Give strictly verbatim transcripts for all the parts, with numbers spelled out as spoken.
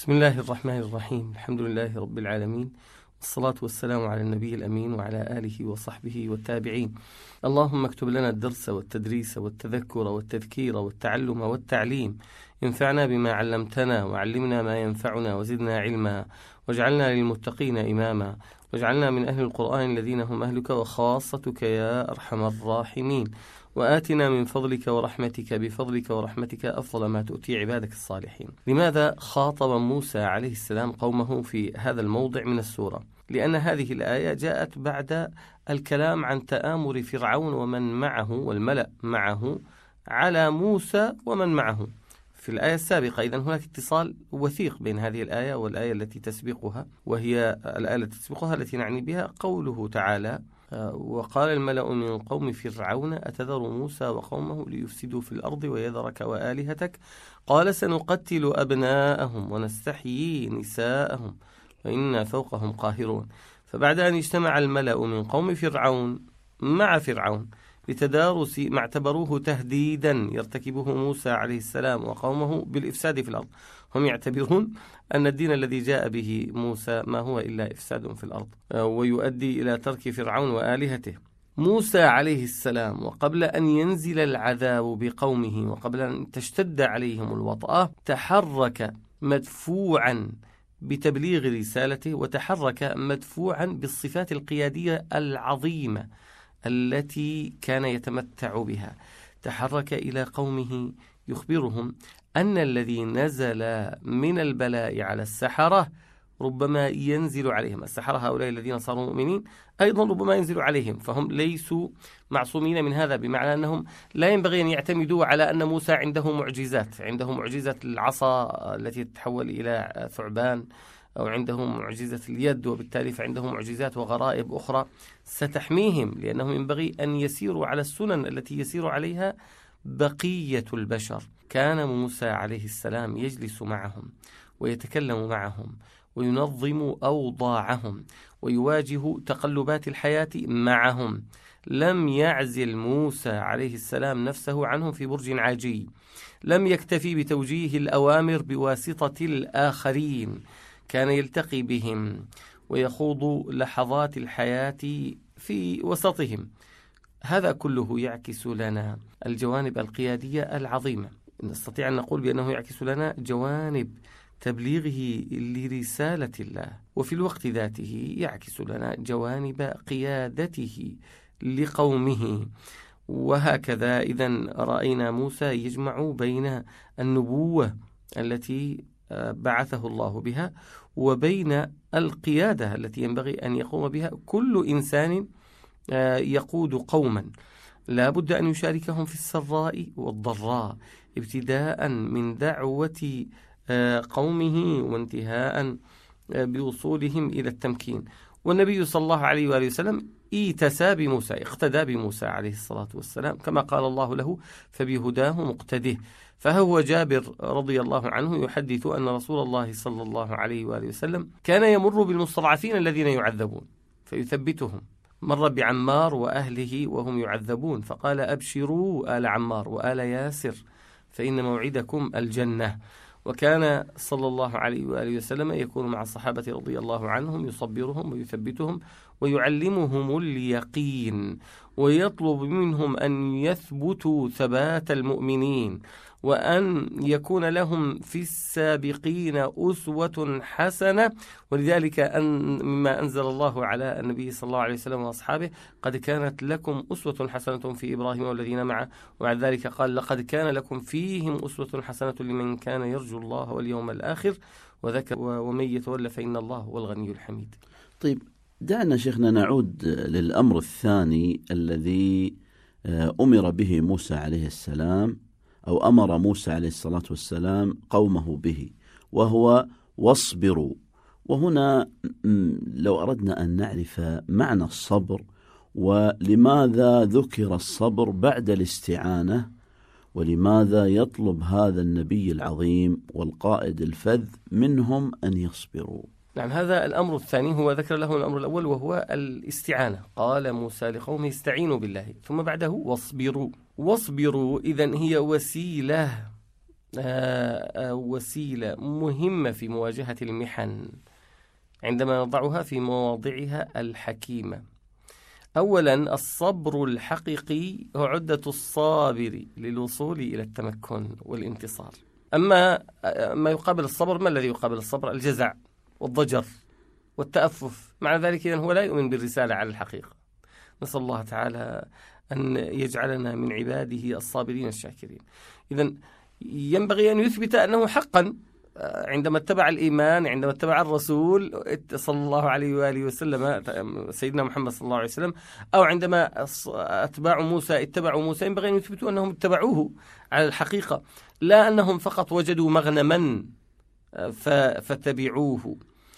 بسم الله الرحمن الرحيم. الحمد لله رب العالمين، والصلاة والسلام على النبي الأمين وعلى آله وصحبه والتابعين. اللهم اكتب لنا الدرس والتدريس والتذكر والتذكير والتعلم والتعليم. انفعنا بما علمتنا وعلمنا ما ينفعنا وزدنا علما، واجعلنا للمتقين إماما، واجعلنا من أهل القرآن الذين هم أهلك وخاصتك يا أرحم الراحمين. وآتنا من فضلك ورحمتك بفضلك ورحمتك أفضل ما تؤتي عبادك الصالحين. لماذا خاطب موسى عليه السلام قومه في هذا الموضع من السورة؟ لأن هذه الآية جاءت بعد الكلام عن تآمر فرعون ومن معه والملأ معه على موسى ومن معه في الآية السابقة. إذن هناك اتصال وثيق بين هذه الآية والآية التي تسبقها، وهي الآية التي تسبقها التي نعني بها قوله تعالى: وقال الملأ من قوم فرعون أتذر موسى وقومه ليفسدوا في الأرض ويذرك وآلهتك قال سنقتل أبناءهم ونستحيي نساءهم وإنا فوقهم قاهرون. فبعد أن اجتمع الملأ من قوم فرعون مع فرعون لتدارس ما اعتبروه تهديدا يرتكبه موسى عليه السلام وقومه بالإفساد في الأرض، هم يعتبرون أن الدين الذي جاء به موسى ما هو إلا إفساد في الأرض ويؤدي إلى ترك فرعون وآلهته. موسى عليه السلام وقبل أن ينزل العذاب بقومه وقبل أن تشتد عليهم الوطأة تحرك مدفوعا بتبليغ رسالته، وتحرك مدفوعا بالصفات القيادية العظيمة التي كان يتمتع بها. تحرك إلى قومه يخبرهم أن الذي نزل من البلاء على السحرة ربما ينزل عليهم. السحرة هؤلاء الذين صاروا مؤمنين أيضا ربما ينزل عليهم، فهم ليسوا معصومين من هذا، بمعنى أنهم لا ينبغي أن يعتمدوا على أن موسى عنده معجزات، عنده معجزة العصا التي تتحول إلى ثعبان، أو عندهم معجزة اليد، وبالتالي فعندهم معجزات وغرائب أخرى ستحميهم، لأنهم ينبغي أن يسيروا على السنن التي يسير عليها بقية البشر. كان موسى عليه السلام يجلس معهم ويتكلم معهم وينظم أوضاعهم ويواجه تقلبات الحياة معهم. لم يعزل موسى عليه السلام نفسه عنهم في برج عاجي، لم يكتفي بتوجيه الأوامر بواسطة الآخرين، كان يلتقي بهم ويخوض لحظات الحياة في وسطهم. هذا كله يعكس لنا الجوانب القيادية العظيمة. نستطيع أن نقول بأنه يعكس لنا جوانب تبليغه لرسالة الله، وفي الوقت ذاته يعكس لنا جوانب قيادته لقومه. وهكذا إذن رأينا موسى يجمع بين النبوة التي بعثه الله بها وبين القيادة التي ينبغي أن يقوم بها كل إنسان يقود قوما. لا بد أن يشاركهم في السراء والضراء، ابتداء من دعوة قومه وانتهاء بوصولهم إلى التمكين. والنبي صلى الله عليه وآله وسلم ايتسى بموسى، اقتدى بموسى عليه الصلاة والسلام، كما قال الله له فبهداه مقتده. فهو جابر رضي الله عنه يحدث أن رسول الله صلى الله عليه وآله وسلم كان يمر بالمستضعفين الذين يعذبون فيثبتهم. مر بعمار وأهله وهم يعذبون فقال أبشروا آل عمار وآل ياسر فإن موعدكم الجنة. وكان صلى الله عليه وآله وسلم يكون مع الصحابة رضي الله عنهم يصبرهم ويثبتهم ويعلمهم اليقين، ويطلب منهم أن يثبتوا ثبات المؤمنين، وأن يكون لهم في السابقين أسوة حسنة. ولذلك أن مما أنزل الله على النبي صلى الله عليه وسلم وأصحابه قد كانت لكم أسوة حسنة في إبراهيم والذين معه، وبعد ذلك قال لقد كان لكم فيهم أسوة حسنة لمن كان يرجو الله واليوم الآخر وذكر ومن يتولى فإن الله هو الغني الحميد. طيب، دعنا شيخنا نعود للأمر الثاني الذي أمر به موسى عليه السلام، أو أمر موسى عليه الصلاة والسلام قومه به، وهو واصبروا. وهنا لو أردنا أن نعرف معنى الصبر ولماذا ذكر الصبر بعد الاستعانة، ولماذا يطلب هذا النبي العظيم والقائد الفذ منهم أن يصبروا. نعم، هذا الأمر الثاني هو ذكر له الأمر الأول وهو الاستعانة. قال موسى لقومه استعينوا بالله ثم بعده واصبروا. واصبروا إذن هي وسيلة وسيلة مهمة في مواجهة المحن عندما نضعها في مواضعها الحكيمة. أولا، الصبر الحقيقي هو عدة الصابر للوصول إلى التمكن والانتصار. أما ما يقابل الصبر، ما الذي يقابل الصبر؟ الجزع والضجر والتأفف. مع ذلك إذن هو لا يؤمن بالرسالة على الحقيقة. نسأل الله تعالى أن يجعلنا من عباده الصابرين الشاكرين. إذن ينبغي أن يثبت أنه حقا عندما اتبع الإيمان، عندما اتبع الرسول صلى الله عليه وآله وسلم، سيدنا محمد صلى الله عليه وسلم، أو عندما أتباع موسى اتبعوا موسى، ينبغي أن يثبتوا أنهم اتبعوه على الحقيقة، لا أنهم فقط وجدوا مغنما فتبعوه.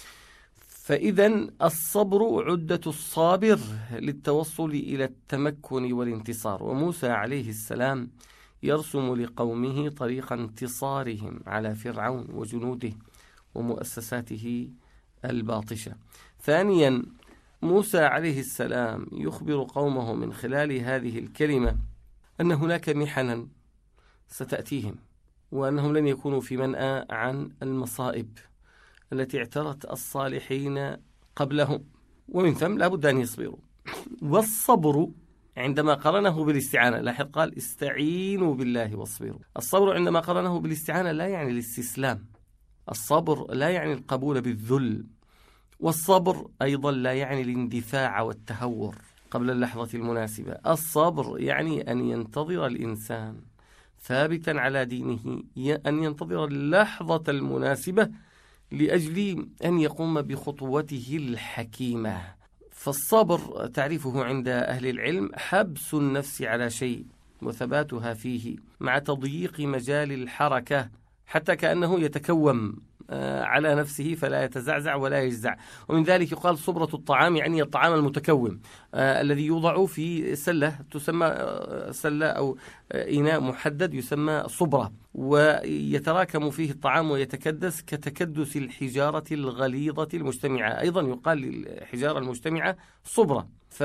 فإذا الصبر عدة الصابر للتوصل إلى التمكن والانتصار. وموسى عليه السلام يرسم لقومه طريق انتصارهم على فرعون وجنوده ومؤسساته الباطشة. ثانيا، موسى عليه السلام يخبر قومه من خلال هذه الكلمة أن هناك محنا ستأتيهم، وأنهم لن يكونوا في منأى عن المصائب التي اعترت الصالحين قبلهم، ومن ثم لا بد أن يصبروا. والصبر عندما قرنه بالاستعانة، لاحظ قال استعينوا بالله واصبروا. الصبر عندما قرنه بالاستعانة لا يعني الاستسلام، الصبر لا يعني القبول بالذل، والصبر أيضا لا يعني الاندفاع والتهور قبل اللحظة المناسبة. الصبر يعني أن ينتظر الإنسان ثابتا على دينه، أن ينتظر اللحظة المناسبة لأجل أن يقوم بخطوته الحكيمة. فالصبر تعريفه عند أهل العلم حبس النفس على شيء وثباتها فيه مع تضييق مجال الحركة، حتى كأنه يتكوم على نفسه فلا يتزعزع ولا يجزع. ومن ذلك يقال صبرة الطعام، يعني الطعام المتكوم آه الذي يوضع في سلة تسمى سلة أو إناء محدد يسمى صبرة، ويتراكم فيه الطعام ويتكدس كتكدس الحجارة الغليظة المجتمعة. أيضا يقال للحجارة المجتمعة صبرة.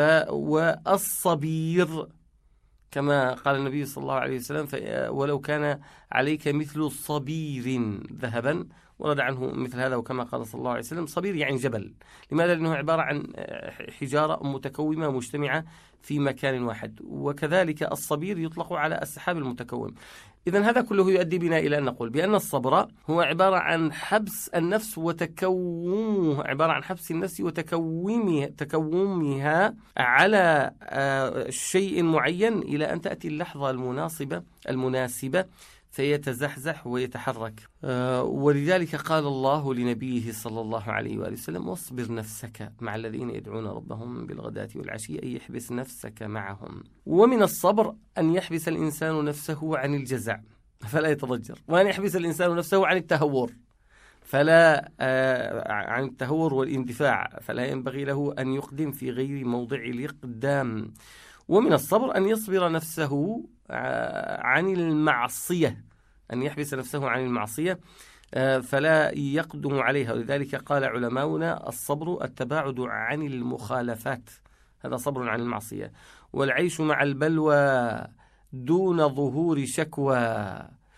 والصبير كما قال النبي صلى الله عليه وسلم ولو كان عليك مثل صبير ذهبا، ورد عنه مثل هذا. وكما قال صلى الله عليه وسلم صبير يعني جبل. لماذا؟ لأنه عبارة عن حجارة متكومة مجتمعة في مكان واحد. وكذلك الصبير يطلق على السحاب المتكوم. إذن هذا كله يؤدي بنا إلى أن نقول بأن الصبر هو عبارة عن حبس النفس وتكومها، عبارة عن حبس النفس وتكومها تكومها على شيء معين إلى أن تأتي اللحظة المناسبة المناسبة فيتزحزح ويتحرك. ولذلك قال الله لنبيه صلى الله عليه وآله وسلم واصبر نفسك مع الذين يدعون ربهم بالغداة والعشي، أي يحبس نفسك معهم. ومن الصبر أن يحبس الإنسان نفسه عن الجزع فلا يتضجر، وأن يحبس الإنسان نفسه عن التهور فلا آه عن التهور والاندفاع، فلا ينبغي له أن يقدم في غير موضع الإقدام. ومن الصبر أن يصبر نفسه عن المعصية، أن يحبس نفسه عن المعصية فلا يقدم عليها. ولذلك قال علماؤنا الصبر التباعد عن المخالفات، هذا صبر عن المعصية. والعيش مع البلوى دون ظهور شكوى،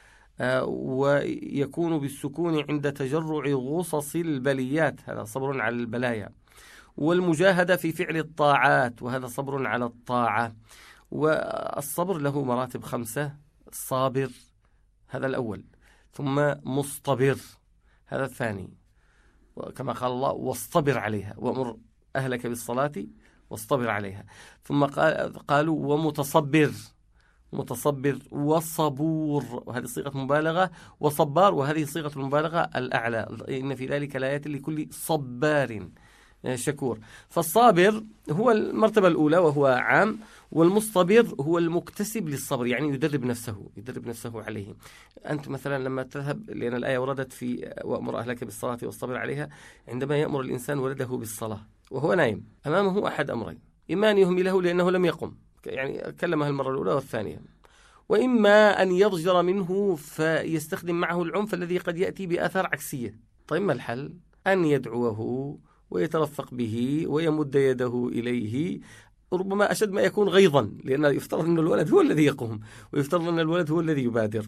ويكون بالسكون عند تجرع غصص البليات، هذا صبر على البلايا. والمجاهدة في فعل الطاعات، وهذا صبر على الطاعة. والصبر له مراتب خمسة: صابر هذا الأول، ثم مصطبر هذا الثاني، كما قال الله واصطبر عليها وأمر أهلك بالصلاة واصطبر عليها. ثم قالوا ومتصبر، متصبر وصبور، وهذه صيغة مبالغة، وصبار، وهذه صيغة المبالغة الأعلى. إن في ذلك لآيات لكل صبار شكور. فالصابر هو المرتبة الأولى وهو عام، والمصطبر هو المكتسب للصبر، يعني يدرب نفسه يدرب نفسه عليه. أنت مثلا لما تذهب، لأن الآية وردت في وأمر أهلك بالصلاة واصطبر عليها، عندما يأمر الإنسان ولده بالصلاة وهو نايم أمامه أحد أمرين: إما أن يهمله لأنه لم يقم، يعني كلمها المرة الأولى والثانية، وإما أن يضجر منه فيستخدم معه العنف الذي قد يأتي بآثار عكسية. طيب ما الحل؟ أن يدعوه ويترفق به ويمد يده إليه، ربما أشد ما يكون غيظا، لأن يفترض أن الولد هو الذي يقوم، ويفترض أن الولد هو الذي يبادر.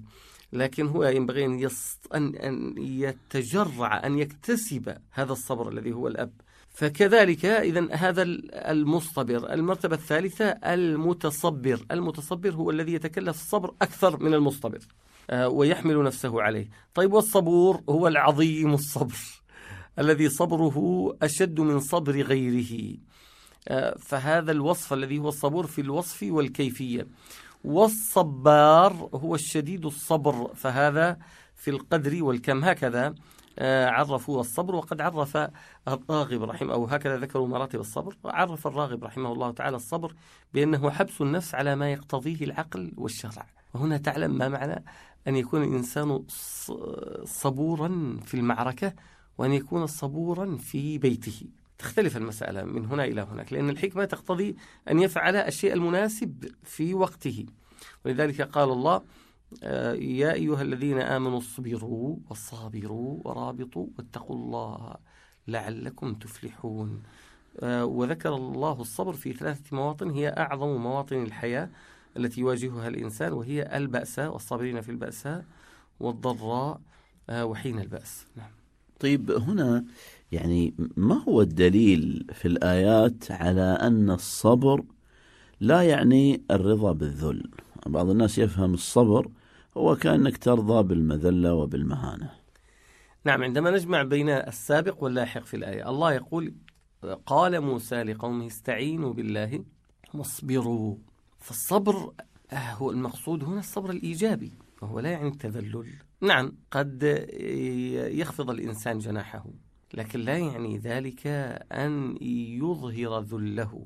لكن هو ينبغي أن, يست... أن... أن يتجرع أن يكتسب هذا الصبر الذي هو الأب. فكذلك إذن هذا المصطبر. المرتبة الثالثة المتصبر. المتصبر هو الذي يتكلف الصبر أكثر من المصطبر ويحمل نفسه عليه. طيب والصبور هو العظيم الصبر الذي صبره أشد من صبر غيره. فهذا الوصف الذي هو الصبور في الوصف والكيفية. والصبار هو الشديد الصبر، فهذا في القدر والكم. هكذا عرفوا الصبر. وقد عرف الراغب رحمه أو هكذا ذكروا مراتب الصبر. عرف الراغب رحمه الله تعالى الصبر بأنه حبس النفس على ما يقتضيه العقل والشرع. وهنا تعلم ما معنى أن يكون الإنسان صبورا في المعركة وأن يكون صبورا في بيته. تختلف المسألة من هنا إلى هناك، لأن الحكمة تقتضي أن يفعل الشيء المناسب في وقته. ولذلك قال الله: يا أيها الذين آمنوا اصبروا وصابروا ورابطوا واتقوا الله لعلكم تفلحون. وذكر الله الصبر في ثلاثة مواطن هي أعظم مواطن الحياة التي يواجهها الإنسان، وهي البأساء، والصابرين في البأساء والضراء وحين البأس. نعم. طيب هنا يعني ما هو الدليل في الآيات على أن الصبر لا يعني الرضا بالذل؟ بعض الناس يفهم الصبر هو كأنك ترضى بالمذلة وبالمهانة. نعم، عندما نجمع بين السابق واللاحق في الآية، الله يقول: قال موسى لقومه استعينوا بالله واصبروا. فالصبر هو المقصود هنا الصبر الإيجابي، وهو لا يعني التذلل. نعم، قد يخفض الإنسان جناحه، لكن لا يعني ذلك أن يظهر ذله.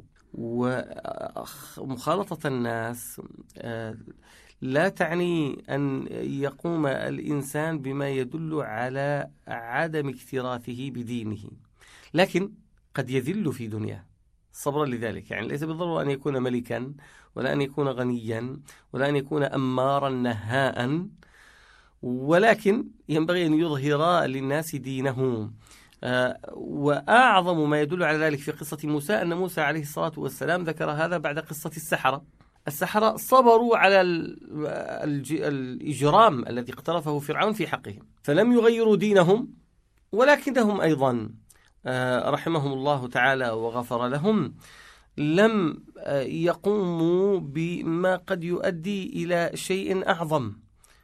ومخالطة الناس لا تعني أن يقوم الإنسان بما يدل على عدم اكتراثه بدينه، لكن قد يذل في دنياه صبرا لذلك. يعني ليس بالضرورة أن يكون ملكا، ولا أن يكون غنيا، ولا أن يكون أمارا نهاء، ولكن ينبغي أن يظهر للناس دينه. آه وأعظم ما يدل على ذلك في قصة موسى أن موسى عليه الصلاة والسلام ذكر هذا بعد قصة السحرة. السحرة صبروا على الإجرام الذي اقترفه فرعون في حقهم، فلم يغيروا دينهم، ولكنهم أيضا آه رحمهم الله تعالى وغفر لهم لم آه يقوموا بما قد يؤدي إلى شيء أعظم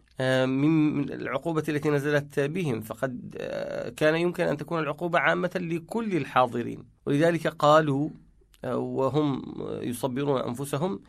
من العقوبة التي نزلت بهم. فقد كان يمكن أن تكون العقوبة عامة لكل الحاضرين، ولذلك قالوا وهم يصبرون أنفسهم: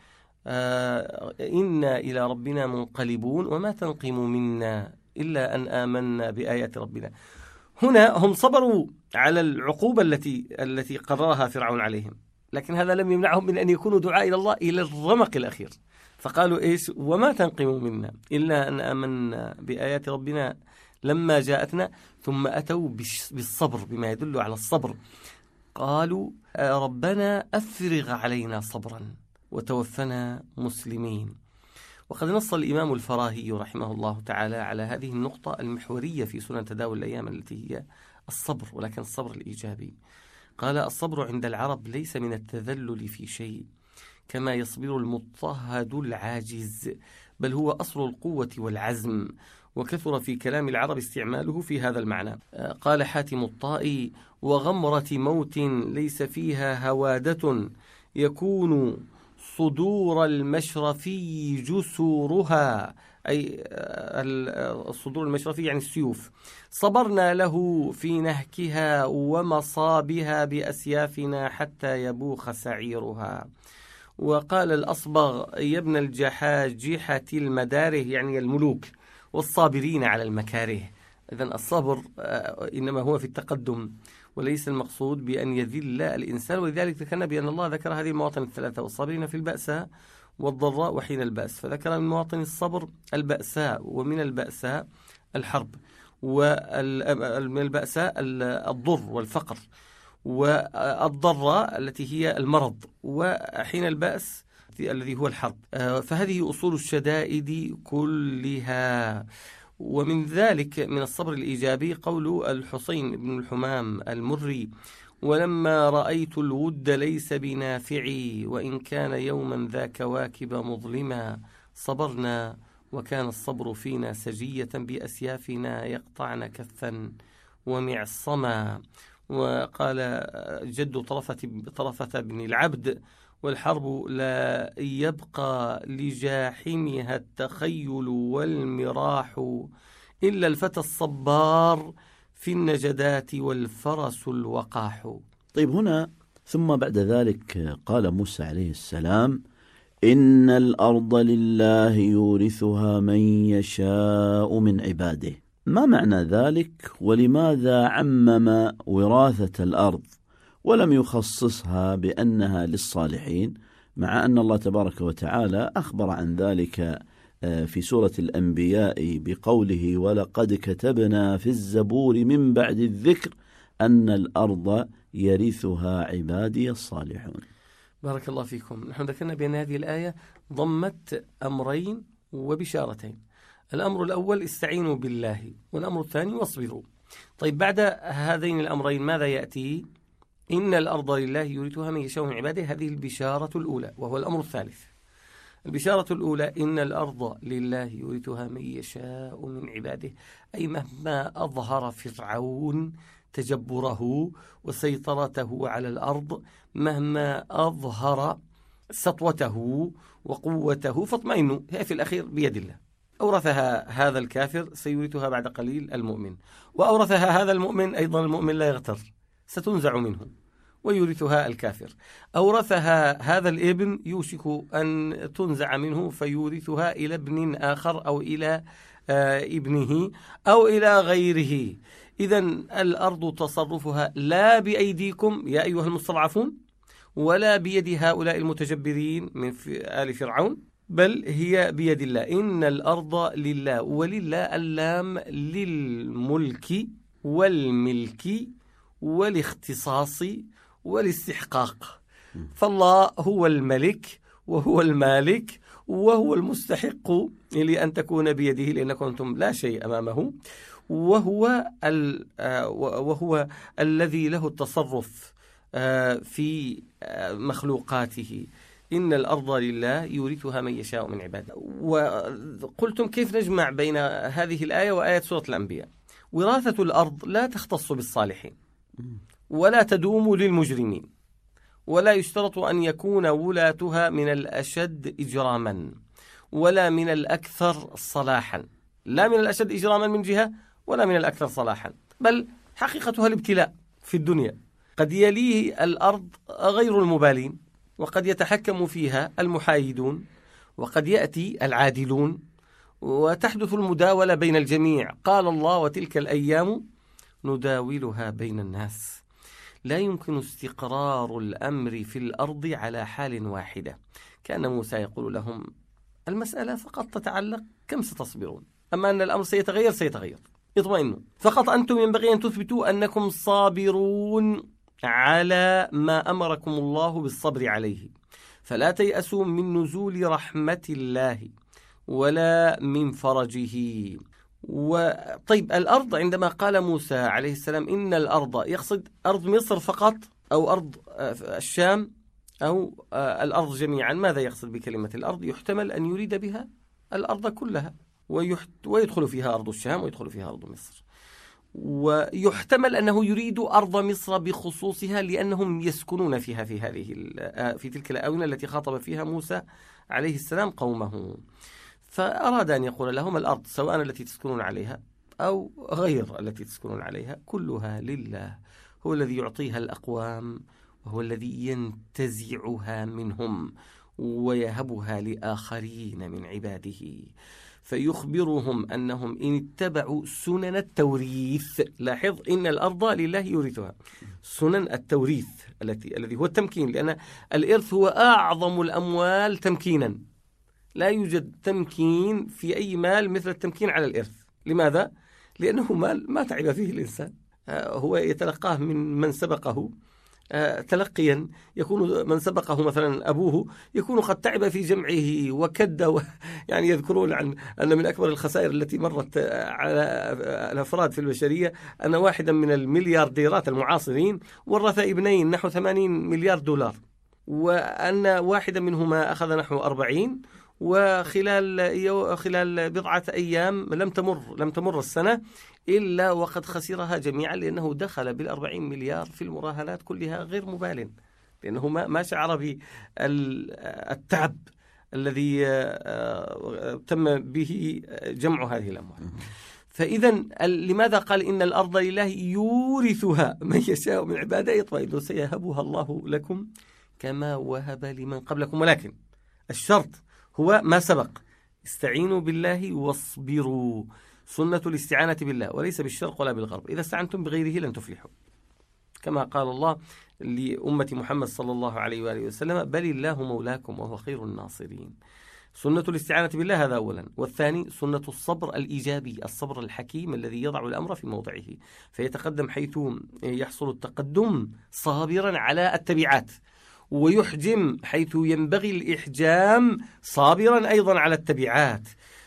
إنا إلى ربنا منقلبون وما تنقم منا إلا أن آمنا بآيات ربنا. هنا هم صبروا على العقوبة التي التي قررها فرعون عليهم، لكن هذا لم يمنعهم من أن يكونوا دعاء إلى الله إلى الرمق الأخير. فقالوا إيش؟ وما تنقم منا إلا أن آمنا بآيات ربنا لما جاءتنا. ثم أتوا بالصبر بما يدل على الصبر. قالوا: ربنا أفرغ علينا صبرا وتوفنا مسلمين. وقد نص الإمام الفراهي رحمه الله تعالى على هذه النقطة المحورية في سنن تداول الأيام التي هي الصبر، ولكن الصبر الإيجابي. قال: الصبر عند العرب ليس من التذلل في شيء كما يصبر المضطهد العاجز، بل هو أصل القوة والعزم، وكثر في كلام العرب استعماله في هذا المعنى. قال حاتم الطائي: وغمرة موت ليس فيها هوادة يكون صدور المشرفي جسورها، أي الصدور المشرفي يعني السيوف. صبرنا له في نهكها ومصابها بأسيافنا حتى يبوخ سعيرها. وقال الأصبغ: يا ابن الجحاجحة المداره، يعني الملوك، والصابرين على المكاره. إذن الصبر إنما هو في التقدم، وليس المقصود بأن يذل الإنسان. ولذلك ذكرنا بأن الله ذكر هذه المواطن الثلاثة: والصابرين في البأساء والضراء وحين البأس. فذكر من مواطن الصبر البأساء، ومن البأساء الحرب، ومن البأساء الضر والفقر، والضراء التي هي المرض، وحين البأس الذي هو الحرب. فهذه أصول الشدائد كلها. ومن ذلك من الصبر الإيجابي قول الحسين بن الحمام المري: ولما رأيت الود ليس بنافعي وإن كان يوما ذا كواكب مظلما صبرنا وكان الصبر فينا سجية بأسيافنا يقطعن كفا ومعصما. وقال جد طرفة, طرفة بن العبد: والحرب لا يبقى لجاحمها التخيل والمراح إلا الفتى الصبار في النجدات والفرس الوقاح. طيب هنا ثم بعد ذلك قال موسى عليه السلام: إن الأرض لله يورثها من يشاء من عباده. ما معنى ذلك؟ ولماذا عمم وراثة الأرض ولم يخصصها بأنها للصالحين، مع أن الله تبارك وتعالى أخبر عن ذلك في سورة الأنبياء بقوله: ولقد كتبنا في الزبور من بعد الذكر أن الأرض يرثها عبادي الصالحون. بارك الله فيكم. نحن ذكرنا بأن هذه الآية ضمت أمرين وبشارتين. الأمر الأول: استعينوا بالله، والأمر الثاني: واصبروا. طيب بعد هذين الأمرين ماذا يأتي؟ إن الأرض لله يورثها من يشاء من عباده. هذه البشارة الأولى، وهو الأمر الثالث. البشارة الأولى: إن الأرض لله يورثها من يشاء من عباده، أي مهما أظهر فرعون تجبره وسيطرته على الأرض، مهما أظهر سطوته وقوته، فاطمئنوا، هي في الأخير بيد الله. أورثها هذا الكافر، سيورثها بعد قليل المؤمن، وأورثها هذا المؤمن أيضا، المؤمن لا يغتر، ستنزع منه ويورثها الكافر. أورثها هذا الابن، يوشك أن تنزع منه فيورثها إلى ابن آخر أو إلى آه ابنه أو إلى غيره. إذن الأرض تصرفها لا بأيديكم يا أيها المستضعفون، ولا بيد هؤلاء المتجبرين من آل فرعون، بل هي بيد الله. إن الأرض لله، ولله اللام للملك والملك والاختصاص والاستحقاق، فالله هو الملك وهو المالك وهو المستحق لأن تكون بيده، لأنكم أنتم لا شيء أمامه، وهو وهو الذي له التصرف في مخلوقاته. إن الأرض لله يورثها من يشاء من عباده. وقلتم كيف نجمع بين هذه الآية وآية سورة الأنبياء؟ وراثة الأرض لا تختص بالصالحين، ولا تدوم للمجرمين، ولا يشترط أن يكون ولاتها من الأشد إجراما ولا من الأكثر صلاحا، لا من الأشد إجراما من جهة ولا من الأكثر صلاحا، بل حقيقتها الابتلاء في الدنيا. قد يليه الأرض غير المبالين، وقد يتحكم فيها المحايدون، وقد يأتي العادلون، وتحدث المداولة بين الجميع. قال الله: وتلك الأيام نداولها بين الناس. لا يمكن استقرار الأمر في الأرض على حال واحدة. كان موسى يقول لهم: المسألة فقط تتعلق كم ستصبرون، أما أن الأمر سيتغير سيتغير، اطمئنوا، فقط أنتم ينبغي أن تثبتوا أنكم صابرون على ما أمركم الله بالصبر عليه، فلا تيأسوا من نزول رحمة الله ولا من فرجه. وطيب الأرض، عندما قال موسى عليه السلام إن الأرض، يقصد أرض مصر فقط أو أرض الشام أو الأرض جميعا؟ ماذا يقصد بكلمة الأرض؟ يحتمل أن يريد بها الأرض كلها، ويدخل فيها أرض الشام ويدخل فيها أرض مصر، ويحتمل أنه يريد أرض مصر بخصوصها لأنهم يسكنون فيها في هذه في تلك الآونة التي خاطب فيها موسى عليه السلام قومه. فأراد أن يقول لهم: الأرض سواء التي تسكنون عليها أو غير التي تسكنون عليها كلها لله، هو الذي يعطيها الأقوام، وهو الذي ينتزعها منهم ويهبها لآخرين من عباده. فيخبرهم أنهم إن اتبعوا سنن التوريث، لاحظ إن الأرض لله يورثها، سنن التوريث التي الذي هو التمكين، لأن الإرث هو أعظم الأموال تمكينا. لا يوجد تمكين في أي مال مثل التمكين على الإرث. لماذا؟ لأنه مال ما تعب فيه الإنسان، هو يتلقاه من من سبقه تلقيا، يكون من سبقه مثلا أبوه يكون قد تعب في جمعه وكد و... يعني يذكرون عن أن من أكبر الخسائر التي مرت على الأفراد في البشرية أن واحدا من المليارديرات المعاصرين ورث ابنين نحو ثمانين مليار دولار، وأن واحدا منهما أخذ نحو أربعين وخلال خلال بضعة أيام لم تمر لم تمر السنة إلا وقد خسرها جميعا، لأنه دخل بالأربعين مليار في المراهنات كلها غير مبال، لأنه ما شعر بالتعب الذي تم به جمع هذه الأموال. فإذا لماذا قال إن الأرض لله يورثها من يشاء من عباده يطمئن سيهبها الله لكم كما وهب لمن قبلكم، ولكن الشرط هو ما سبق: استعينوا بالله واصبروا، سنة الاستعانة بالله وليس بالشرق ولا بالغرب. إذا استعنتم بغيره لن تفلحوا، كما قال الله لأمة محمد صلى الله عليه وآله وسلم: بل الله مولاكم وهو خير الناصرين. سنة الاستعانة بالله هذا أولا، والثاني سنة الصبر الإيجابي، الصبر الحكيم الذي يضع الأمر في موضعه فيتقدم حيث يحصل التقدم صابرا على التبعات، ويحجم حيث ينبغي الإحجام صابرا أيضا على التبعات.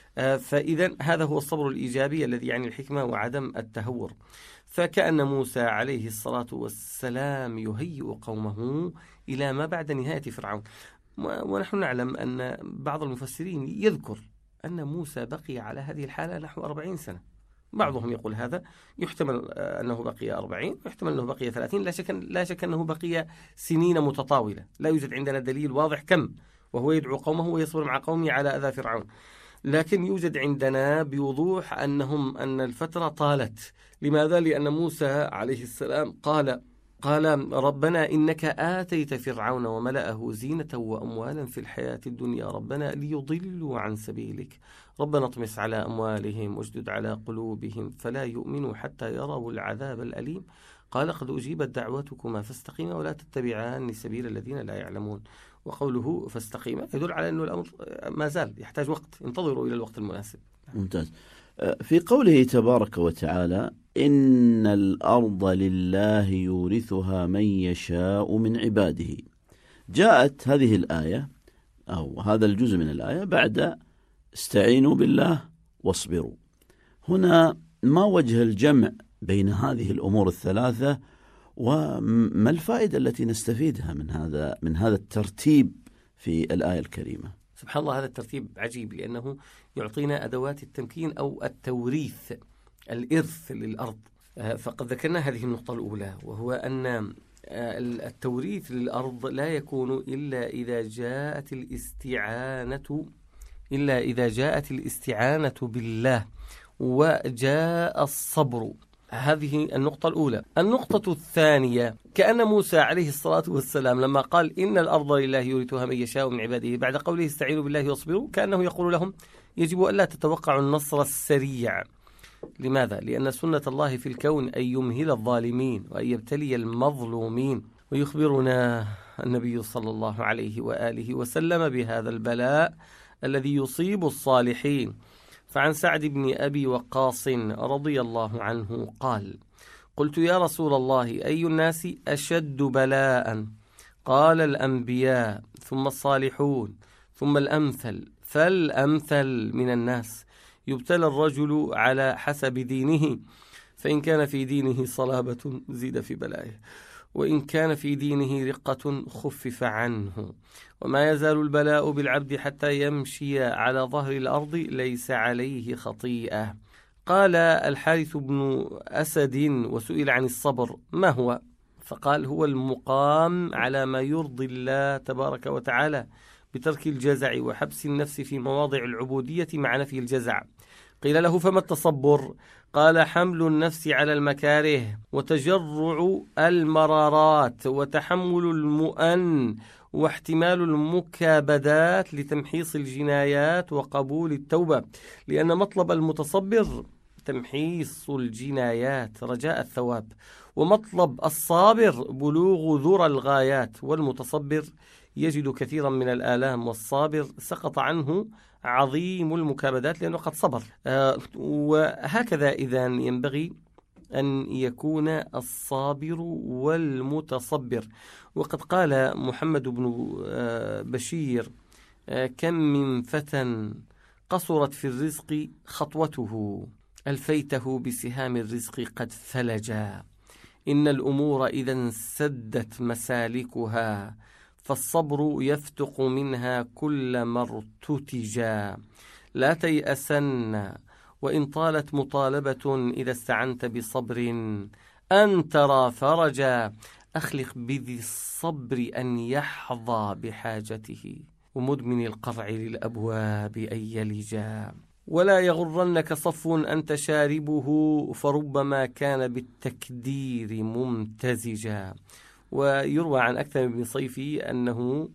فإذا هذا هو الصبر الإيجابي الذي يعني الحكمة وعدم التهور. فكأن موسى عليه الصلاة والسلام يهيئ قومه إلى ما بعد نهاية فرعون. ونحن نعلم أن بعض المفسرين يذكر أن موسى بقي على هذه الحالة نحو أربعين سنة. بعضهم يقول هذا، يحتمل أنه بقي أربعين، يحتمل أنه بقي ثلاثين، لا شك, لا شك أنه بقي سنين متطاولة، لا يوجد عندنا دليل واضح كم، وهو يدعو قومه ويصبر مع قومه على أذى فرعون. لكن يوجد عندنا بوضوح أنهم أن الفترة طالت. لماذا؟ لأن موسى عليه السلام قال قال ربنا إنك آتيت فرعون وملأه زينة وأموالا في الحياة الدنيا ربنا ليضلوا عن سبيلك ربنا اطمس على أموالهم واشدد على قلوبهم فلا يؤمنوا حتى يروا العذاب الأليم قال قد أجيبت دعوتكما فاستقيما ولا تتبعان سبيل الذين لا يعلمون. وقوله فاستقيما يدل على أن الأمر ما زال يحتاج وقت، انتظروا إلى الوقت المناسب. ممتاز. في قوله تبارك وتعالى إن الأرض لله يورثها من يشاء من عباده، جاءت هذه الآية أو هذا الجزء من الآية بعد استعينوا بالله واصبروا. هنا ما وجه الجمع بين هذه الأمور الثلاثة، وما الفائدة التي نستفيدها من هذا من هذا الترتيب في الآية الكريمة؟ سبحان الله، هذا الترتيب عجيب لأنه يعطينا أدوات التمكين أو التوريث، الإرث للأرض. فقد ذكرنا هذه النقطة الأولى، وهو أن التوريث للأرض لا يكون إلا إذا جاءت الاستعانة إلا إذا جاءت الاستعانة بالله وجاء الصبر. هذه النقطة الأولى. النقطة الثانية، كأن موسى عليه الصلاة والسلام لما قال إن الأرض لله يورثها من يشاء من عباده بعد قوله استعينوا بالله واصبروا، كأنه يقول لهم يجب ألا تتوقعوا النصر السريع. لماذا؟ لأن سنة الله في الكون أن يمهل الظالمين وأن يبتلي المظلومين. ويخبرنا النبي صلى الله عليه وآله وسلم بهذا البلاء الذي يصيب الصالحين. فعن سعد بن أبي وقاص رضي الله عنه قال قلت يا رسول الله أي الناس أشد بلاء؟ قال الأنبياء ثم الصالحون ثم الأمثل فالأمثل من الناس. يبتلى الرجل على حسب دينه، فإن كان في دينه صلابة زيد في بلائه، وإن كان في دينه رقة خفف عنه. وما يزال البلاء بالعبد حتى يمشي على ظهر الأرض ليس عليه خطيئة. قال الحارث بن أسد وسئل عن الصبر ما هو؟ فقال هو المقام على ما يرضي الله تبارك وتعالى بترك الجزع وحبس النفس في مواضع العبودية مع نفي الجزع. قيل له فما التصبر؟ قال حمل النفس على المكاره وتجرع المرارات وتحمل المؤن واحتمال المكابدات لتمحيص الجنايات وقبول التوبة، لأن مطلب المتصبر تمحيص الجنايات رجاء الثواب، ومطلب الصابر بلوغ ذرى الغايات. والمتصبر يجد كثيرا من الآلام، والصابر سقط عنه عظيم المكابدات لأنه قد صبر. آه وهكذا إذن ينبغي أن يكون الصابر والمتصبر. وقد قال محمد بن آه بشير آه كم من فتى قصرت في الرزق خطوته ألفيته بسهام الرزق قد ثلجا. إن الأمور إذا انسدت مسالكها فالصبر يفتق منها كل ما ارتتجا. لا تيأسن وإن طالت مطالبة إذا استعنت بصبر أن ترى فرجا. أخلق بذي الصبر أن يحظى بحاجته ومدمن القرع للأبواب أن يلجا. ولا يغرنك صفو أنت شاربه فربما كان بالتكدير ممتزجا. ويروى عن أكثر بن صيفي أنه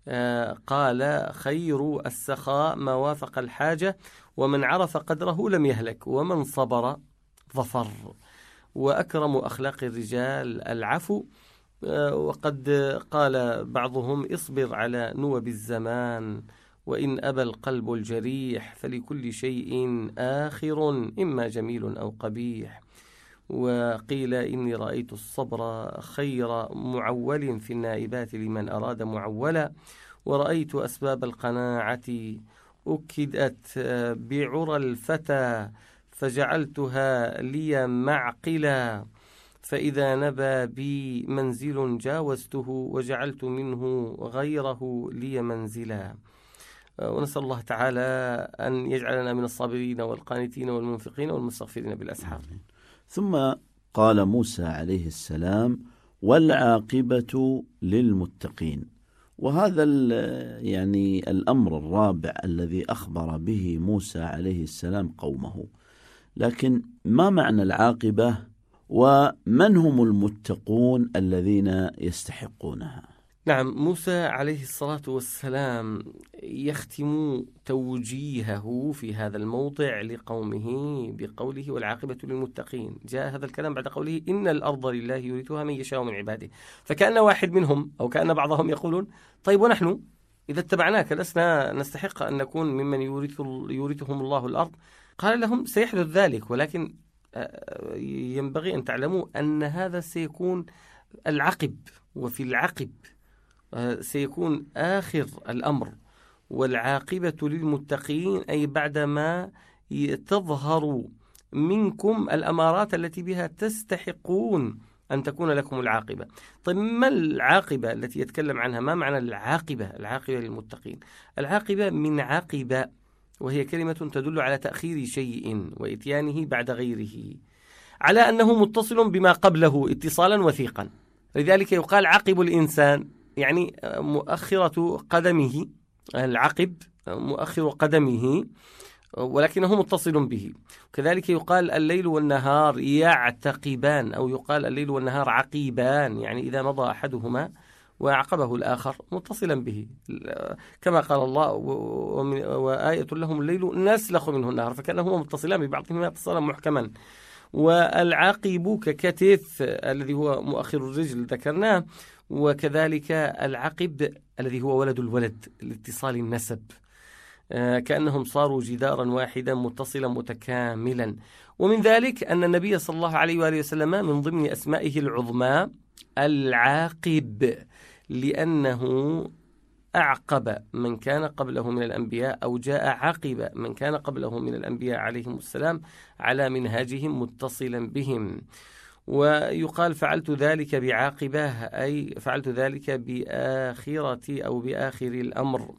قال خير السخاء ما وافق الحاجة ومن عرف قدره لم يهلك ومن صبر ظفر. وأكرم أخلاق الرجال العفو. وقد قال بعضهم اصبر على نوب الزمان وإن أبى القلب الجريح فلكل شيء آخر إما جميل أو قبيح. وقيل إني رأيت الصبر خير معول في النائبات لمن أراد معولا. ورأيت أسباب القناعة أكدت بعرى الفتى فجعلتها لي معقلا. فإذا نبى بي منزل جاوزته وجعلت منه غيره لي منزلا. ونسأل الله تعالى أن يجعلنا من الصابرين والقانتين والمنفقين والمستغفرين بالأسحار. ثم قال موسى عليه السلام والعاقبة للمتقين. وهذا يعني الأمر الرابع الذي أخبر به موسى عليه السلام قومه. لكن ما معنى العاقبة ومن هم المتقون الذين يستحقونها؟ نعم، موسى عليه الصلاة والسلام يختم توجيهه في هذا الموضع لقومه بقوله والعاقبة للمتقين. جاء هذا الكلام بعد قوله إن الأرض لله يورثها من يشاء من عباده. فكأن واحد منهم أو كأن بعضهم يقولون طيب ونحن إذا اتبعناك لسنا نستحق أن نكون ممن يورث يورثهم الله الأرض؟ قال لهم سيحدث ذلك، ولكن ينبغي أن تعلموا أن هذا سيكون العقب، وفي العقب سيكون آخر الأمر. والعاقبة للمتقين أي بعدما تظهر منكم الأمارات التي بها تستحقون أن تكون لكم العاقبة. طيب ما العاقبة التي يتكلم عنها؟ ما معنى العاقبة؟ العاقبة للمتقين، العاقبة من عقبة، وهي كلمة تدل على تأخير شيء وإتيانه بعد غيره على أنه متصل بما قبله اتصالا وثيقا. لذلك يقال عقب الإنسان، يعني مؤخرة قدمه، العقب مؤخر قدمه ولكنه متصل به. كذلك يقال الليل والنهار يعتقبان، أو يقال الليل والنهار عقيبان، يعني إذا مضى أحدهما وأعقبه الآخر متصلا به، كما قال الله وآية لهم الليل نسلخ منه النهار، فكأنهما متصلان ببعضهما اتصالا محكما. والعاقب ككتف الذي هو مؤخر الرجل ذكرناه، وكذلك العقب الذي هو ولد الولد لاتصال النسب، كأنهم صاروا جدارا واحدا متصلا متكاملا. ومن ذلك أن النبي صلى الله عليه وآله وسلم من ضمن أسمائه العظمى العاقب، لأنه أعقب من كان قبله من الأنبياء، أو جاء عقب من كان قبله من الأنبياء عليهم السلام على منهاجهم متصلا بهم. ويقال فعلت ذلك بعاقبة، أي فعلت ذلك بآخرة أو بآخر الأمر.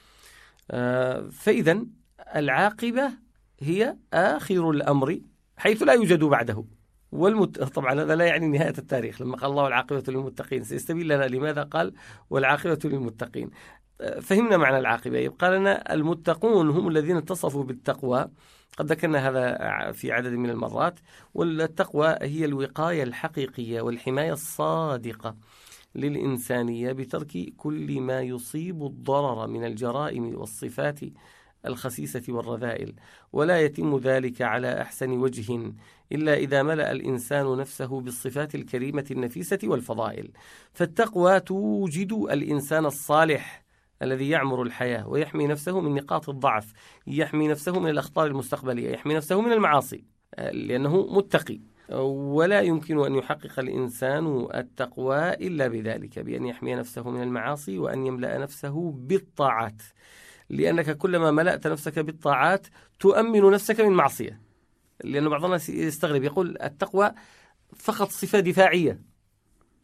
فإذا العاقبة هي آخر الأمر حيث لا يوجد بعده. والمت... طبعا هذا لا يعني نهاية التاريخ. لما قال الله العاقبة للمتقين سيستبين لنا لماذا قال والعاقبة للمتقين. فهمنا معنى العاقبة. يبقى لنا المتقون هم الذين اتصفوا بالتقوى، قد ذكرنا هذا في عدد من المرات. والتقوى هي الوقاية الحقيقية والحماية الصادقة للإنسانية بترك كل ما يصيب الضرر من الجرائم والصفات الخسيسة والرذائل. ولا يتم ذلك على أحسن وجه إلا إذا ملأ الإنسان نفسه بالصفات الكريمة النفيسة والفضائل. فالتقوى توجد الإنسان الصالح الذي يعمر الحياة ويحمي نفسه من نقاط الضعف، يحمي نفسه من الأخطار المستقبلية، يحمي نفسه من المعاصي لأنه متقي. ولا يمكن أن يحقق الإنسان التقوى إلا بذلك، بأن يحمي نفسه من المعاصي وأن يملأ نفسه بالطاعات، لأنك كلما ملأت نفسك بالطاعات تؤمن نفسك من معصية. لأن بعض الناس يستغرب يقول التقوى فقط صفة دفاعية،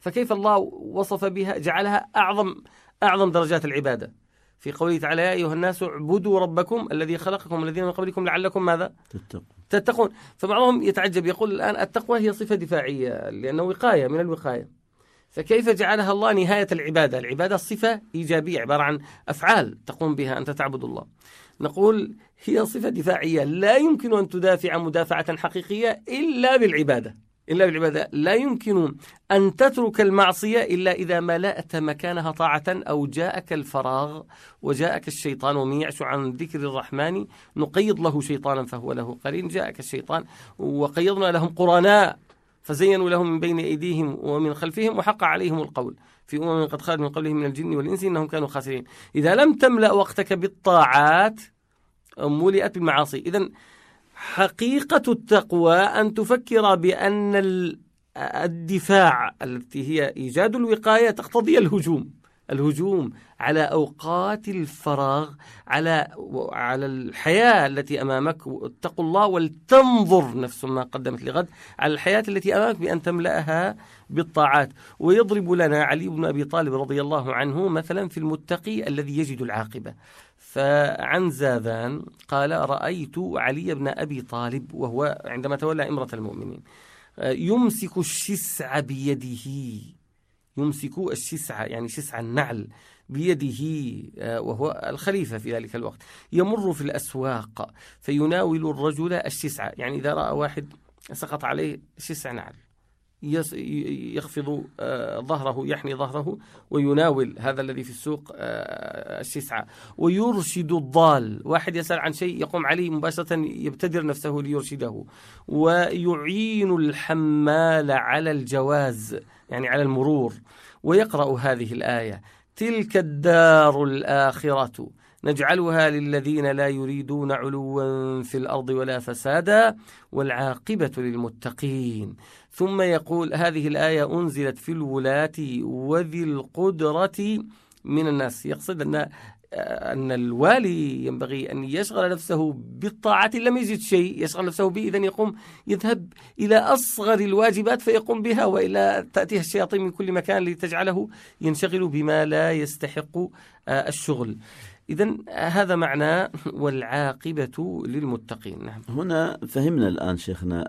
فكيف الله وصف بها جعلها أعظم أعظم درجات العبادة في قوله تعالى يا أيها الناس اعبدوا ربكم الذي خلقكم والذين من قبلكم لعلكم ماذا تتقون تتقون. فبعضهم يتعجب يقول الآن التقوى هي صفة دفاعية لأنه وقاية من الوقاية، فكيف جعلها الله نهاية العبادة؟ العبادة صفة إيجابية عبارة عن أفعال تقوم بها أنت تعبد الله. نقول هي صفة دفاعية لا يمكن أن تدافع مدافعة حقيقية إلا بالعبادة إلا بالعبادة. لا يمكن أن تترك المعصية إلا إذا ملأت مكانها طاعة أو جاءك الفراغ وجاءك الشيطان ومن يعش عن ذكر الرحمن نقيض له شيطانا فهو له قرين. جاءك الشيطان وقيضنا لهم قرناء فزينوا لهم من بين أيديهم ومن خلفهم وحق عليهم القول في أمم قد خالت من قبلهم من الجن والإنس إنهم كانوا خاسرين. إذا لم تملأ وقتك بالطاعات ملئت بالمعاصي. إذن حقيقة التقوى أن تفكر بأن الدفاع التي هي إيجاد الوقاية تقتضي الهجوم الهجوم على أوقات الفراغ، على على الحياة التي أمامك. اتقوا الله ولتنظر نفس ما قدمت لغد، على الحياة التي أمامك بأن تملأها بالطاعات. ويضرب لنا علي بن أبي طالب رضي الله عنه مثلا في المتقي الذي يجد العاقبة. فعن زاذان قال رأيت علي بن أبي طالب وهو عندما تولى إمرة المؤمنين يمسك الشسع بيده يمسك الشسع يعني شسع النعل بيده وهو الخليفة في ذلك الوقت، يمر في الأسواق فيناول الرجل الشسع، يعني إذا رأى واحد سقط عليه شسع نعل يخفض ظهره يحني ظهره ويناول هذا الذي في السوق الشسعة. ويرشد الضال، واحد يسأل عن شيء يقوم عليه مباشرة يبتدر نفسه ليرشده. ويعين الحمال على الجواز يعني على المرور. ويقرأ هذه الآية تلك الدار الآخرة نجعلها للذين لا يريدون علوا في الأرض ولا فسادا والعاقبة للمتقين. ثم يقول هذه الآية أنزلت في الولاة وذي القدرة من الناس، يقصد أن أن الوالي ينبغي أن يشغل نفسه بالطاعات، لم يجد شيء يشغل نفسه به إذن يقوم يذهب إلى أصغر الواجبات فيقوم بها، وإلا تأتيه الشياطين من كل مكان لتجعله ينشغل بما لا يستحق الشغل. إذن هذا معنى والعاقبة للمتقين. نعم. هنا فهمنا الآن شيخنا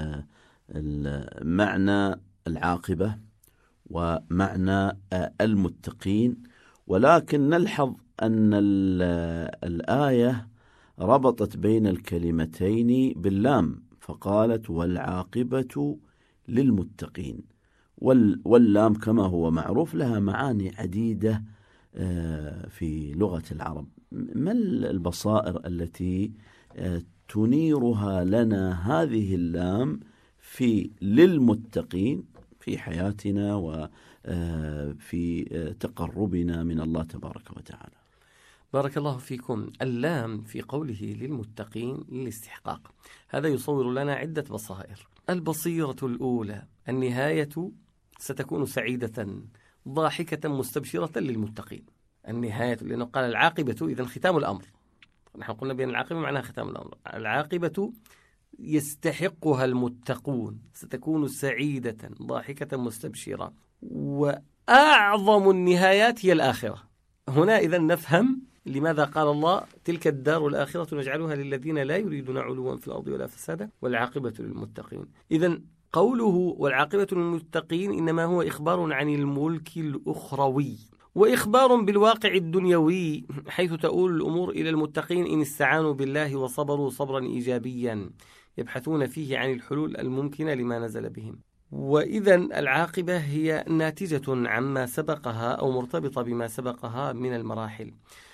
المعنى العاقبة ومعنى المتقين، ولكن نلحظ أن الآية ربطت بين الكلمتين باللام فقالت والعاقبة للمتقين، واللام كما هو معروف لها معاني عديدة في لغة العرب. ما البصائر التي تنيرها لنا هذه اللام في للمتقين في حياتنا وفي تقربنا من الله تبارك وتعالى؟ بارك الله فيكم. اللام في قوله للمتقين للاستحقاق، هذا يصور لنا عدة بصائر. البصيرة الأولى النهاية ستكون سعيدة ضاحكة مستبشرة للمتقين. النهاية لأنه قال العاقبة إذن ختام الأمر، نحن قلنا بأن العاقبة معناها ختام الأمر. العاقبة يستحقها المتقون ستكون سعيدة ضاحكة مستبشرة، وأعظم النهايات هي الآخرة. هنا إذن نفهم لماذا قال الله تلك الدار الآخرة نجعلها للذين لا يريدون علوا في الأرض ولا فسادا والعاقبة للمتقين. إذن قوله والعاقبة للمتقين إنما هو إخبار عن الملك الأخروي وإخبار بالواقع الدنيوي، حيث تؤول الأمور إلى المتقين إن استعانوا بالله وصبروا صبرا إيجابيا يبحثون فيه عن الحلول الممكنة لما نزل بهم. وإذا العاقبة هي ناتجة عما سبقها أو مرتبطة بما سبقها من المراحل.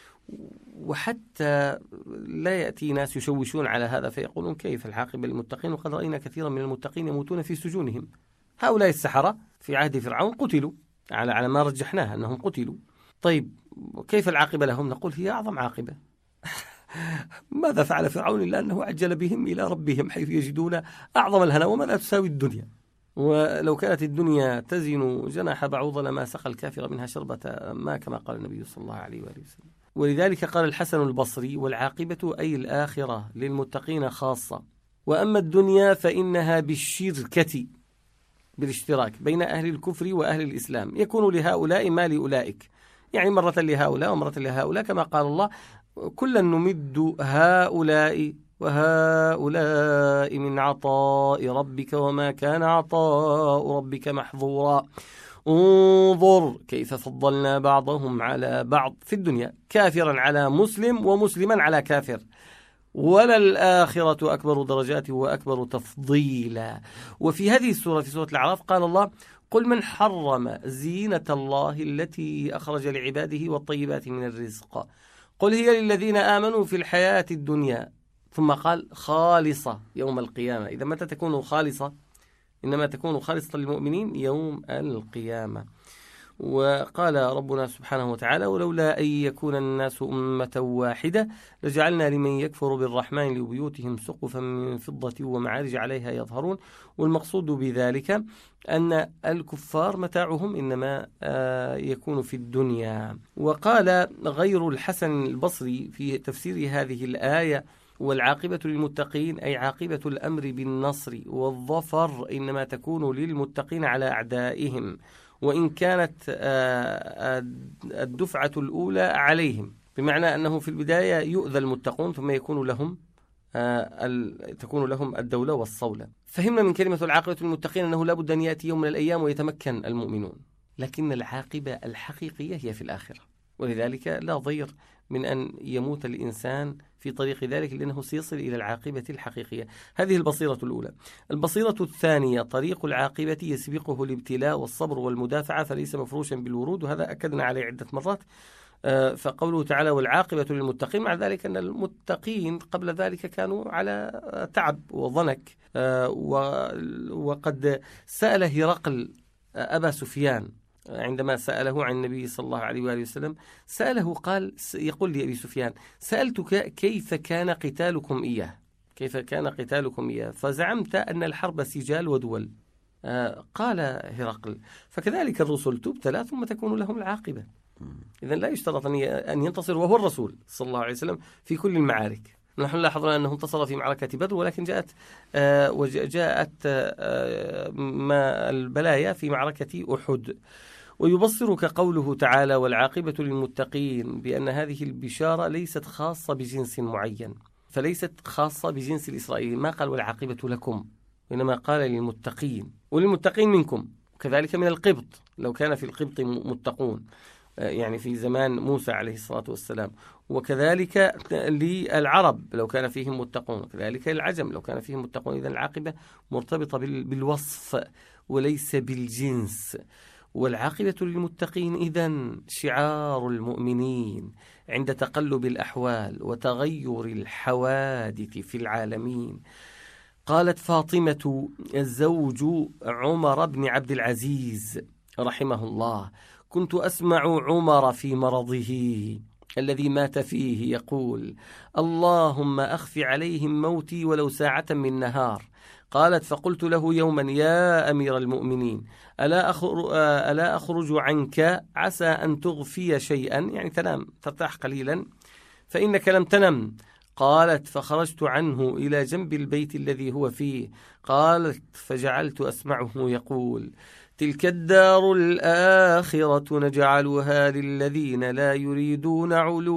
وحتى لا يأتي ناس يشوشون على هذا فيقولون كيف العاقبة للمتقين وقد رأينا كثيرا من المتقين يموتون في سجونهم. هؤلاء السحرة في عهد فرعون قتلوا على على ما رجحناه أنهم قتلوا. طيب كيف العاقبة لهم؟ نقول هي أعظم عاقبة. ماذا فعل فرعون إلا أنه عجل بهم إلى ربهم حيث يجدون أعظم الهنا، وماذا تساوي الدنيا؟ ولو كانت الدنيا تزن جناح بعوضة لما سقى الكافر منها شربة ما كما قال النبي صلى الله عليه وآله وسلم. ولذلك قال الحسن البصري والعاقبة أي الآخرة للمتقين خاصة، وأما الدنيا فإنها بالشركة بالاشتراك بين أهل الكفر وأهل الإسلام، يكون لهؤلاء ما لأولئك، يعني مرة لهؤلاء ومرة لهؤلاء، كما قال الله كلا نمد هؤلاء وهؤلاء من عطاء ربك وما كان عطاء ربك محظورا انظر كيف فضلنا بعضهم على بعض في الدنيا، كافرا على مسلم ومسلما على كافر، وللآخرة أكبر درجات وأكبر تفضيلا. وفي هذه السورة في سورة الأعراف قال الله قل من حرم زينة الله التي أخرج لعباده والطيبات من الرزق قل هي للذين آمنوا في الحياة الدنيا، ثم قال خالصة يوم القيامة. إذا متى تكون خالصة؟ إنما تكون خالصة للمؤمنين يوم القيامة. وقال ربنا سبحانه وتعالى ولولا أن يكون الناس أمة واحدة لجعلنا لمن يكفر بالرحمن لبيوتهم سقفا من فضة ومعارج عليها يظهرون. والمقصود بذلك أن الكفار متاعهم إنما يكون في الدنيا. وقال غير الحسن البصري في تفسير هذه الآية والعاقبة للمتقين أي عاقبة الأمر بالنصر والظفر إنما تكون للمتقين على أعدائهم، وإن كانت الدفعة الأولى عليهم، بمعنى أنه في البداية يؤذى المتقون ثم يكون لهم تكون لهم الدولة والصولة. فهمنا من كلمة العاقبة للمتقين أنه لا بد أن يأتي يوم من الأيام ويتمكن المؤمنون، لكن العاقبة الحقيقية هي في الآخرة، ولذلك لا ضير من أن يموت الإنسان في طريق ذلك لأنه سيصل إلى العاقبة الحقيقية. هذه البصيرة الأولى. البصيرة الثانية طريق العاقبة يسبقه الابتلاء والصبر والمدافعة فليس مفروشا بالورود، وهذا أكدنا عليه عدة مرات. فقوله تعالى والعاقبة للمتقين مع ذلك أن المتقين قبل ذلك كانوا على تعب وضنك. وقد سأل هرقل أبا سفيان عندما سأله عن النبي صلى الله عليه وآله وسلم، سأله قال يقول لي أبي سفيان سألتك كيف كان قتالكم إياه كيف كان قتالكم إياه فزعمت أن الحرب سجال ودول. آه قال هرقل فكذلك الرسل تبتلى ثم تكون لهم العاقبة. إذن لا يشترط أن ينتصر وهو الرسول صلى الله عليه وسلم في كل المعارك. نحن لاحظنا أنه انتصر في معركة بدر، ولكن جاءت آه وجاءت آه ما البلايا في معركة أحد. ويبصرك قوله تعالى والعاقبة للمتقين بأن هذه البشارة ليست خاصة بجنس معين، فليست خاصة بجنس الإسرائيلي، ما قال والعاقبة لكم، وإنما قال للمتقين وللمتقين منكم، وكذلك من القبط لو كان في القبط متقون يعني في زمان موسى عليه الصلاة والسلام، وكذلك للعرب لو كان فيهم متقون، وكذلك للعجم لو كان فيهم متقون. إذن العاقبة مرتبطة بالوصف وليس بالجنس. والعاقبة للمتقين إذن شعار المؤمنين عند تقلب الأحوال وتغير الحوادث في العالمين. قالت فاطمة الزوج عمر بن عبد العزيز رحمه الله كنت أسمع عمر في مرضه الذي مات فيه يقول اللهم أخف عليهم موتي ولو ساعة من نهار. قالت فقلت له يوما يا أمير المؤمنين ألا أخرج, ألا أخرج عنك عسى أن تغفي شيئا، يعني تنام ترتاح قليلا فإنك لم تنم. قالت فخرجت عنه إلى جنب البيت الذي هو فيه. قالت فجعلت أسمعه يقول تلك الدار الآخرة نجعلها للذين لا يريدون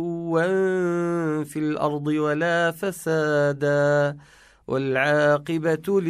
علوا في الأرض ولا فسادا والعاقبة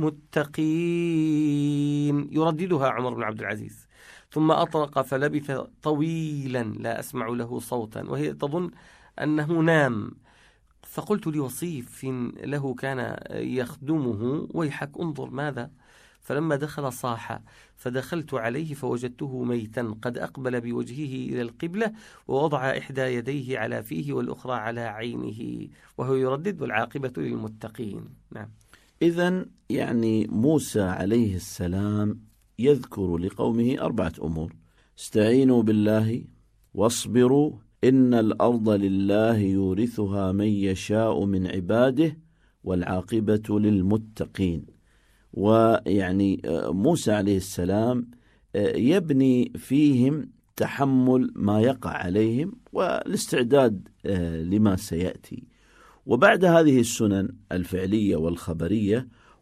للمتقين. يرددها عمر بن عبد العزيز ثم أطرق فلبث طويلا لا أسمع له صوتا وهي تظن أنه نام. فقلت لوصيف له كان يخدمه ويحك انظر ماذا، فلما دخل صاح فدخلت عليه فوجدته ميتا قد أقبل بوجهه إلى القبلة ووضع إحدى يديه على فيه والأخرى على عينه وهو يردد والعاقبة للمتقين. نعم. إذن يعني موسى عليه السلام يذكر لقومه أربعة أمور: استعينوا بالله واصبروا إن الأرض لله يورثها من يشاء من عباده والعاقبة للمتقين. ويعني موسى عليه السلام يبني فيهم تحمل ما يقع عليهم والاستعداد لما سيأتي. وبعد هذه السنن الفعلية والخبرية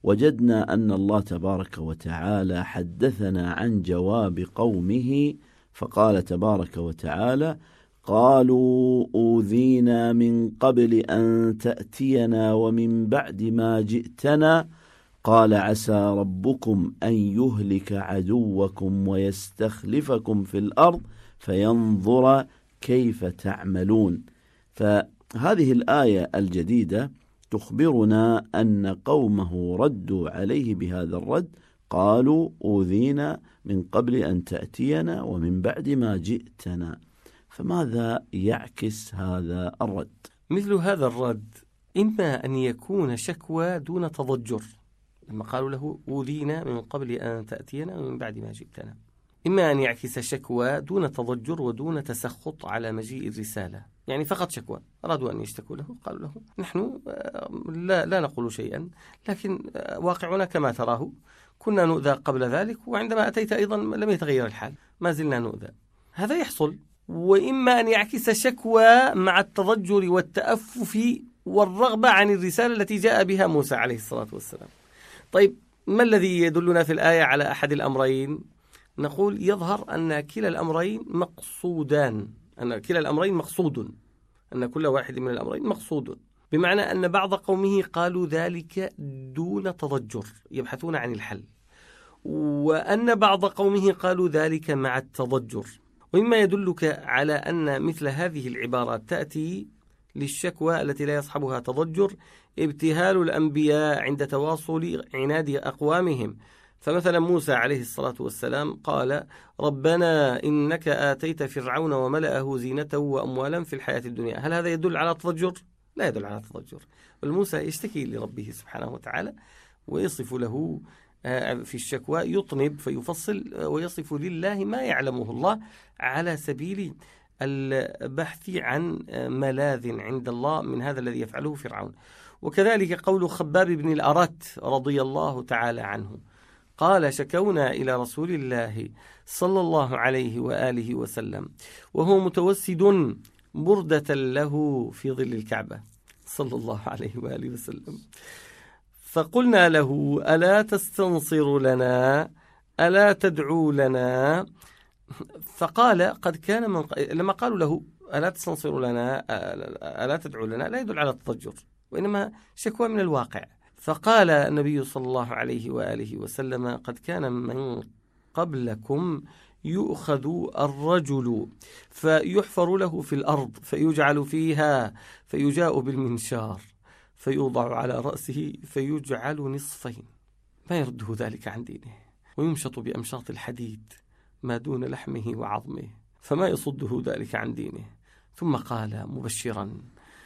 وجدنا أن الله تبارك وتعالى حدثنا عن جواب قومه، فقال تبارك وتعالى: قالوا أوذينا من قبل أن تأتينا ومن بعد ما جئتنا، قال عسى ربكم أن يهلك عدوكم ويستخلفكم في الأرض فينظر كيف تعملون. فهذه الآية الجديدة تخبرنا أن قومه ردوا عليه بهذا الرد، قالوا أوذينا من قبل أن تأتينا ومن بعد ما جئتنا. فماذا يعكس هذا الرد؟ مثل هذا الرد إما أن يكون شكوى دون تضجر، لما قالوا له أوذينا من قبل أن تأتينا ومن بعد ما جئتنا، إما أن يعكس شكوى دون تضجر ودون تسخط على مجيء الرسالة، يعني فقط شكوى، أرادوا أن يشتكوا له، قالوا له نحن لا, لا نقول شيئا، لكن واقعنا كما تراه، كنا نؤذى قبل ذلك وعندما أتيت أيضا لم يتغير الحال، ما زلنا نؤذى. هذا يحصل. وإما أن يعكس شكوى مع التضجر والتأفف والرغبة عن الرسالة التي جاء بها موسى عليه الصلاة والسلام. طيب، ما الذي يدلنا في الآية على أحد الأمرين؟ نقول يظهر أن كلا الأمرين مقصودان، أن كلا الأمرين مقصود، أن كل واحد من الأمرين مقصود، بمعنى أن بعض قومه قالوا ذلك دون تضجر يبحثون عن الحل، وأن بعض قومه قالوا ذلك مع التضجر. ومما يدلك على أن مثل هذه العبارات تأتي للشكوى التي لا يصحبها تضجر ابتهال الأنبياء عند تواصل عناد أقوامهم. فمثلا موسى عليه الصلاة والسلام قال: ربنا إنك آتيت فرعون وملأه زينة وأموالا في الحياة الدنيا. هل هذا يدل على تضجر؟ لا يدل على تضجر، بل موسى يشتكي لربه سبحانه وتعالى ويصف له في الشكوى، يطنب فيفصل ويصف لله ما يعلمه الله على سبيل البحث عن ملاذ عند الله من هذا الذي يفعله فرعون. وكذلك قول خباب بن الأرت رضي الله تعالى عنه قال: شكونا إلى رسول الله صلى الله عليه وآله وسلم وهو متوسد بردة له في ظل الكعبة صلى الله عليه وآله وسلم، فقلنا له: ألا تستنصر لنا؟ ألا تدعو لنا؟ فقال: قد كان من ق... لما قالوا له ألا تستنصر لنا ألا تدعو لنا لا يدل على التضجر، وإنما شكوى من الواقع. فقال النبي صلى الله عليه وآله وسلم: قد كان من قبلكم يؤخذ الرجل فيحفر له في الأرض فيجعل فيها فيجاء بالمنشار فيوضع على رأسه فيجعل نصفين ما يرده ذلك عن دينه، ويمشط بأمشاط الحديد ما دون لحمه وعظمه فما يصده ذلك عن دينه. ثم قال مبشرا: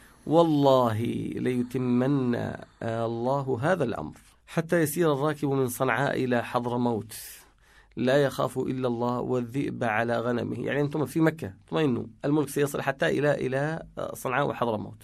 والله ليتمن الله هذا الأمر حتى يسير الراكب من صنعاء إلى حضرموت لا يخاف إلا الله والذئب على غنمه. يعني أنتم في مكة اطمئنوا، الملك سيصل حتى إلى إلى صنعاء وحضرموت،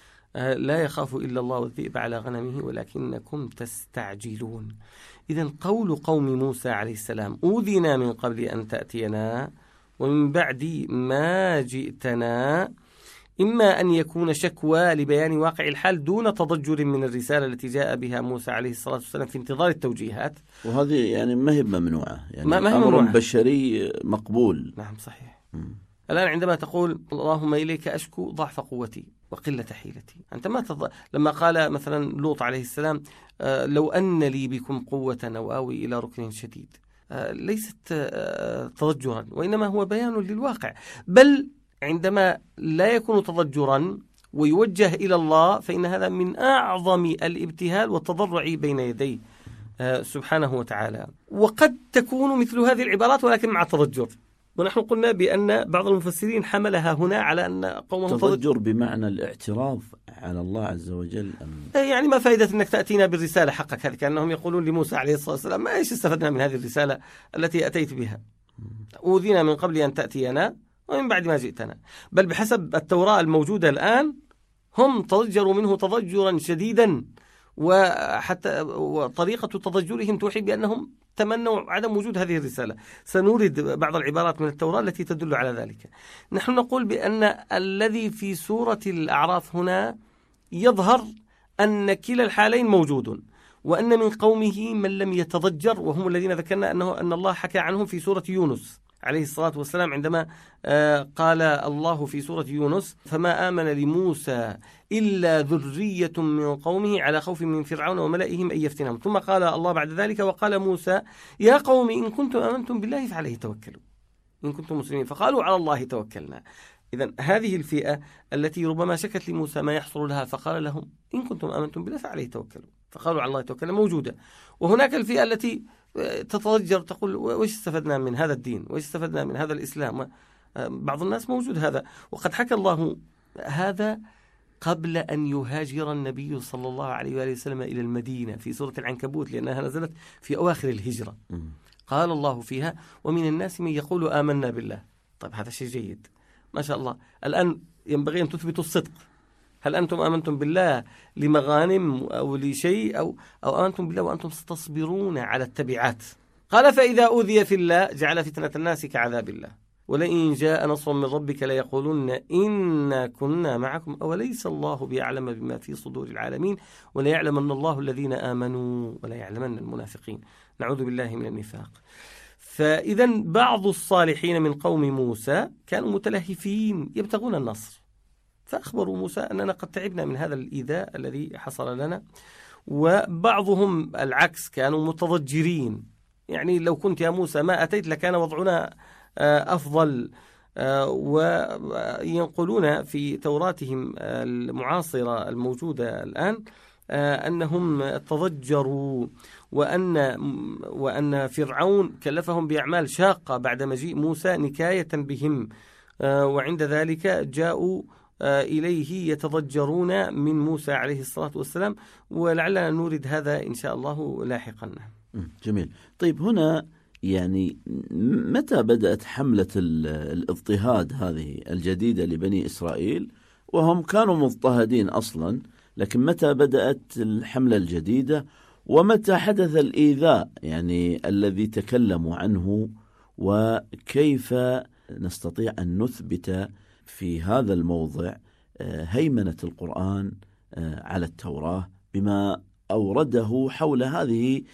لا يخاف إلا الله والذئب على غنمه ولكنكم تستعجلون. إذن قول قوم موسى عليه السلام: أوذينا من قبل أن تأتينا ومن بعد ما جئتنا، إما أن يكون شكوى لبيان واقع الحال دون تضجر من الرسالة التي جاء بها موسى عليه الصلاة والسلام في انتظار التوجيهات، وهذه يعني ما هي ممنوعة، يعني ما أمر ممنوعة. بشري مقبول. نعم صحيح. م. الآن عندما تقول: اللهم إليك أشكو ضعف قوتي وقلة حيلتي، أنت ما تض... لما قال مثلا لوط عليه السلام: آه لو أن لي بكم قوة أو آوي إلى ركن شديد، آه ليست آه تضجرا، وإنما هو بيان للواقع. بل عندما لا يكون تضجرا ويوجه إلى الله فإن هذا من أعظم الابتهال والتضرع بين يديه آه سبحانه وتعالى. وقد تكون مثل هذه العبارات ولكن مع تضجر، ونحن قلنا بأن بعض المفسرين حملها هنا على أن قومه تضجر بمعنى الاعتراض على الله عز وجل. أم يعني ما فائدة أنك تأتينا بالرسالة حقك هذه؟ كأنهم يقولون لموسى عليه الصلاة والسلام: ما إيش استفدنا من هذه الرسالة التي أتيت بها؟ أوذينا من قبل أن تأتينا ومن بعد ما جئتنا. بل بحسب التوراة الموجودة الآن هم تضجروا منه تضجرا شديدا، وحتى وطريقة تضجرهم توحي بأنهم تمنوا عدم وجود هذه الرسالة. سنورد بعض العبارات من التوراة التي تدل على ذلك. نحن نقول بأن الذي في سورة الأعراف هنا يظهر أن كلا الحالين موجود، وأن من قومه من لم يتضجر، وهم الذين ذكرنا أنه أن الله حكى عنهم في سورة يونس عليه الصلاة والسلام، عندما قال الله في سورة يونس: فما آمن لموسى إلا ذرية من قومه على خوف من فرعون وملئهم أن يفتنهم. ثم قال الله بعد ذلك: وقال موسى يا قوم إن كنتم آمنتم بالله فعليه توكلوا إن كنتم مسلمين، فقالوا على الله توكلنا. إذن هذه الفئة التي ربما شكت لموسى ما يحصل لها، فقال لهم: إن كنتم آمنتم بالله فعليه توكلوا، فقالوا على الله توكلنا، موجودة. وهناك الفئة التي تتضجر تقول: وإيش استفدنا من هذا الدين، وإيش استفدنا من هذا الإسلام. بعض الناس موجود هذا، وقد حكى الله هذا قبل أن يهاجر النبي صلى الله عليه وآله وسلم إلى المدينة في سورة العنكبوت، لأنها نزلت في أواخر الهجرة. قال الله فيها: ومن الناس من يقول آمنا بالله. طيب هذا شيء جيد ما شاء الله. الآن ينبغي أن تثبتوا الصدق. هل أنتم آمنتم بالله لمغانم أو لشيء، أو, أو آمنتم بالله وأنتم تصبرون على التبعات؟ قال: فإذا أوذي في الله جعل فتنة الناس كعذاب الله، ولئن جاء نصر من ربك ليقولن إنا كنا معكم أوليس الله بيعلم بما في صدور العالمين وليعلمن الله الذين آمنوا ولا يعلمن المنافقين. نعوذ بالله من النفاق. فإذا بعض الصالحين من قوم موسى كانوا متلهفين يبتغون النصر، فأخبروا موسى أننا قد تعبنا من هذا الإيذاء الذي حصل لنا. وبعضهم العكس، كانوا متضجرين، يعني لو كنت يا موسى ما أتيت لكان وضعنا أفضل. وينقلون في توراتهم المعاصرة الموجودة الآن أنهم تضجروا، وأن وأن فرعون كلفهم بأعمال شاقة بعد مجيء موسى نكاية بهم، وعند ذلك جاءوا إليه يتضجرون من موسى عليه الصلاة والسلام، ولعلنا نورد هذا إن شاء الله لاحقا. جميل. طيب هنا يعني متى بدأت حملة الاضطهاد هذه الجديدة لبني إسرائيل، وهم كانوا مضطهدين أصلا، لكن متى بدأت الحملة الجديدة ومتى حدث الإيذاء يعني الذي تكلموا عنه، وكيف نستطيع أن نثبت في هذا الموضع هيمنة القرآن على التوراة بما أورده حول هذه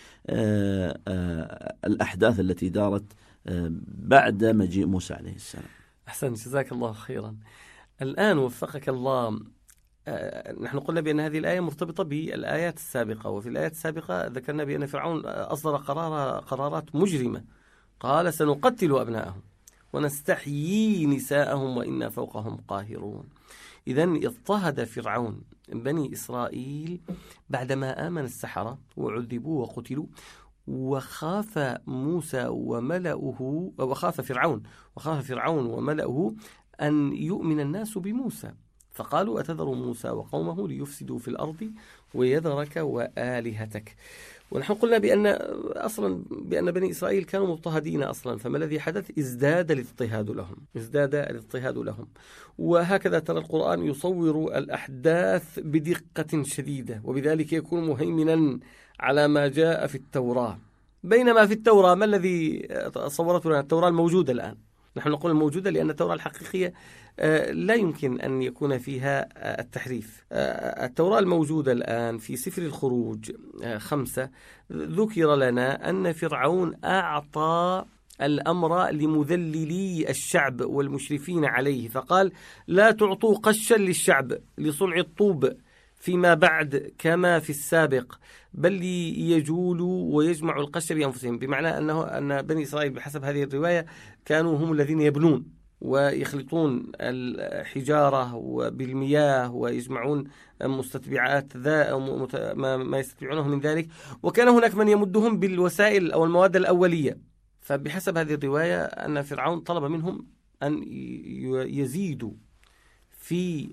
الأحداث التي دارت بعد مجيء موسى عليه السلام؟ أحسن، جزاك الله خيرا. الآن وفقك الله، نحن قلنا بأن هذه الآية مرتبطة بالآيات السابقة، وفي الآيات السابقة ذكرنا بأن فرعون أصدر قرار قرارات مجرمة، قال: سنقتل أبناءهم ونستحيي نساءهم وإنا فوقهم قاهرون. إذن اضطهد فرعون بني إسرائيل بعدما آمن السحرة وعذبوا وقتلوا، وخاف موسى وملأه وخاف فرعون وخاف فرعون وملأه أن يؤمن الناس بموسى، فقالوا: أتذر موسى وقومه ليفسدوا في الأرض ويذرك وآلهتك. ونحن قلنا بأن أصلا بأن بني إسرائيل كانوا مضطهدين أصلا، فما الذي حدث؟ ازداد الاضطهاد لهم ازداد الاضطهاد لهم وهكذا ترى القرآن يصور الأحداث بدقة شديدة، وبذلك يكون مهيمنا على ما جاء في التوراة. بينما في التوراة ما الذي صورته لنا التوراة الموجودة الآن؟ نحن نقول الموجودة لأن التوراة الحقيقية لا يمكن أن يكون فيها التحريف. التوراة الموجودة الآن في سفر الخروج خمسة ذكر لنا أن فرعون أعطى الأمر لمذللي الشعب والمشرفين عليه، فقال: لا تعطوا قشا للشعب لصنع الطوب فيما بعد كما في السابق، بل يجولوا ويجمعوا القش بأنفسهم. بمعنى أنه أن بني إسرائيل بحسب هذه الرواية كانوا هم الذين يبنون ويخلطون الحجارة بالمياه ويجمعون مستتبعات ذا أو ما يستتبعونه من ذلك، وكان هناك من يمدهم بالوسائل أو المواد الأولية. فبحسب هذه الرواية أن فرعون طلب منهم أن يزيدوا في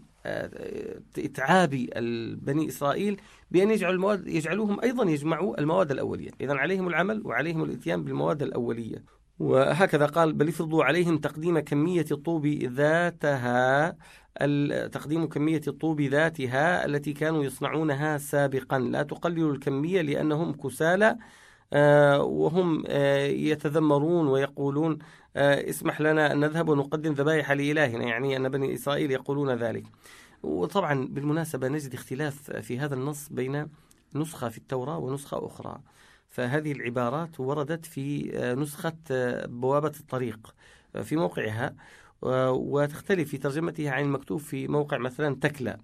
إتعاب بني إسرائيل بأن يجعلوا المواد يجعلوهم أيضا يجمعوا المواد الأولية. إذن عليهم العمل وعليهم الإتيان بالمواد الأولية. وهكذا قال: بل افرضوا عليهم تقديم كمية الطوب ذاتها تقديم كمية الطوب ذاتها التي كانوا يصنعونها سابقا، لا تقللوا الكمية لأنهم كسالى وهم يتذمرون ويقولون: اسمح لنا أن نذهب ونقدم ذبائح لإلهنا، يعني أن بني إسرائيل يقولون ذلك. وطبعا بالمناسبة نجد اختلاف في هذا النص بين نسخة في التوراة ونسخة أخرى، فهذه العبارات وردت في نسخة بوابة الطريق في موقعها، وتختلف في ترجمتها عن المكتوب في موقع مثلا تكلا،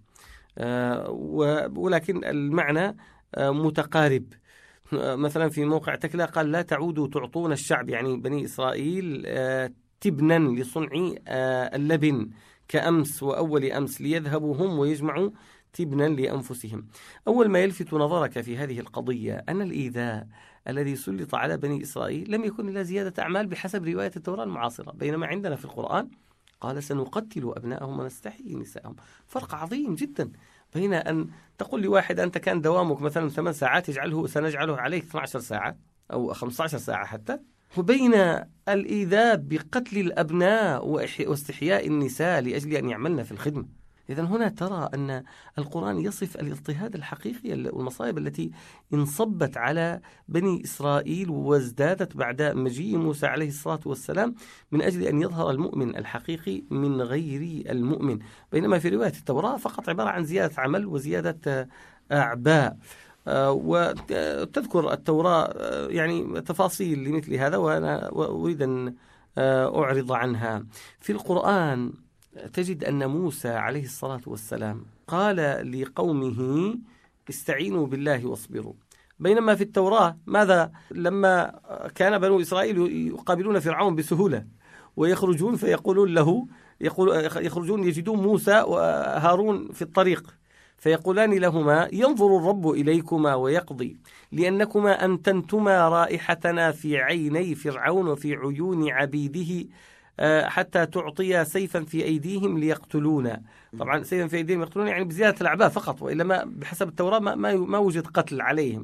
ولكن المعنى متقارب. مثلا في موقع تكلا قال لا تعودوا تعطون الشعب يعني بني إسرائيل تبنا لصنع اللبن كأمس وأول أمس ليذهبوا هم ويجمعوا تبنا لأنفسهم. أول ما يلفت نظرك في هذه القضية أن الإيذاء الذي سلط على بني إسرائيل لم يكن إلا زيادة أعمال بحسب رواية التوراة المعاصرة، بينما عندنا في القرآن قال سنقتل أبناءهم ونستحيي نساءهم. فرق عظيم جدا بين أن تقول لواحد أنت كان دوامك مثلا ثمان ساعات يجعله سنجعله عليك اثنتي عشرة ساعة أو خمسة عشر ساعة حتى، وبين الإيذاء بقتل الأبناء واستحياء النساء لأجل أن يعملن في الخدمة. إذن هنا ترى أن القرآن يصف الاضطهاد الحقيقي والمصائب التي انصبت على بني إسرائيل وازدادت بعد مجيء موسى عليه الصلاة والسلام من أجل أن يظهر المؤمن الحقيقي من غير المؤمن، بينما في رواية التوراة فقط عبارة عن زيادة عمل وزيادة أعباء. وتذكر التوراة يعني تفاصيل لمثل هذا وأنا أريد أن أعرض عنها. في القرآن تجد أن موسى عليه الصلاة والسلام قال لقومه استعينوا بالله واصبروا، بينما في التوراة ماذا؟ لما كان بنو إسرائيل يقابلون فرعون بسهولة ويخرجون فيقولون له يقول يخرجون يجدون موسى وهارون في الطريق فيقولان لهما ينظر الرب إليكما ويقضي لأنكما أنتنتما رائحتنا في عيني فرعون وفي عيون عبيده حتى تعطي سيفا في أيديهم ليقتلونا. طبعا سيفا في أيديهم يقتلون يعني بزيادة الأعباء فقط، وإلا ما بحسب التوراة ما, ما وجد قتل عليهم.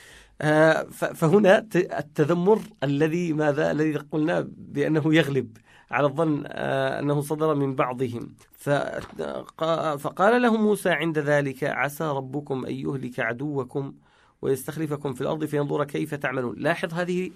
فهنا التذمر الذي ماذا الذي قلنا بأنه يغلب على الظن أنه صدر من بعضهم. فقال لهم موسى عند ذلك عسى ربكم أن يهلك عدوكم ويستخلفكم في الأرض فينظر كيف تعملون. لاحظ هذه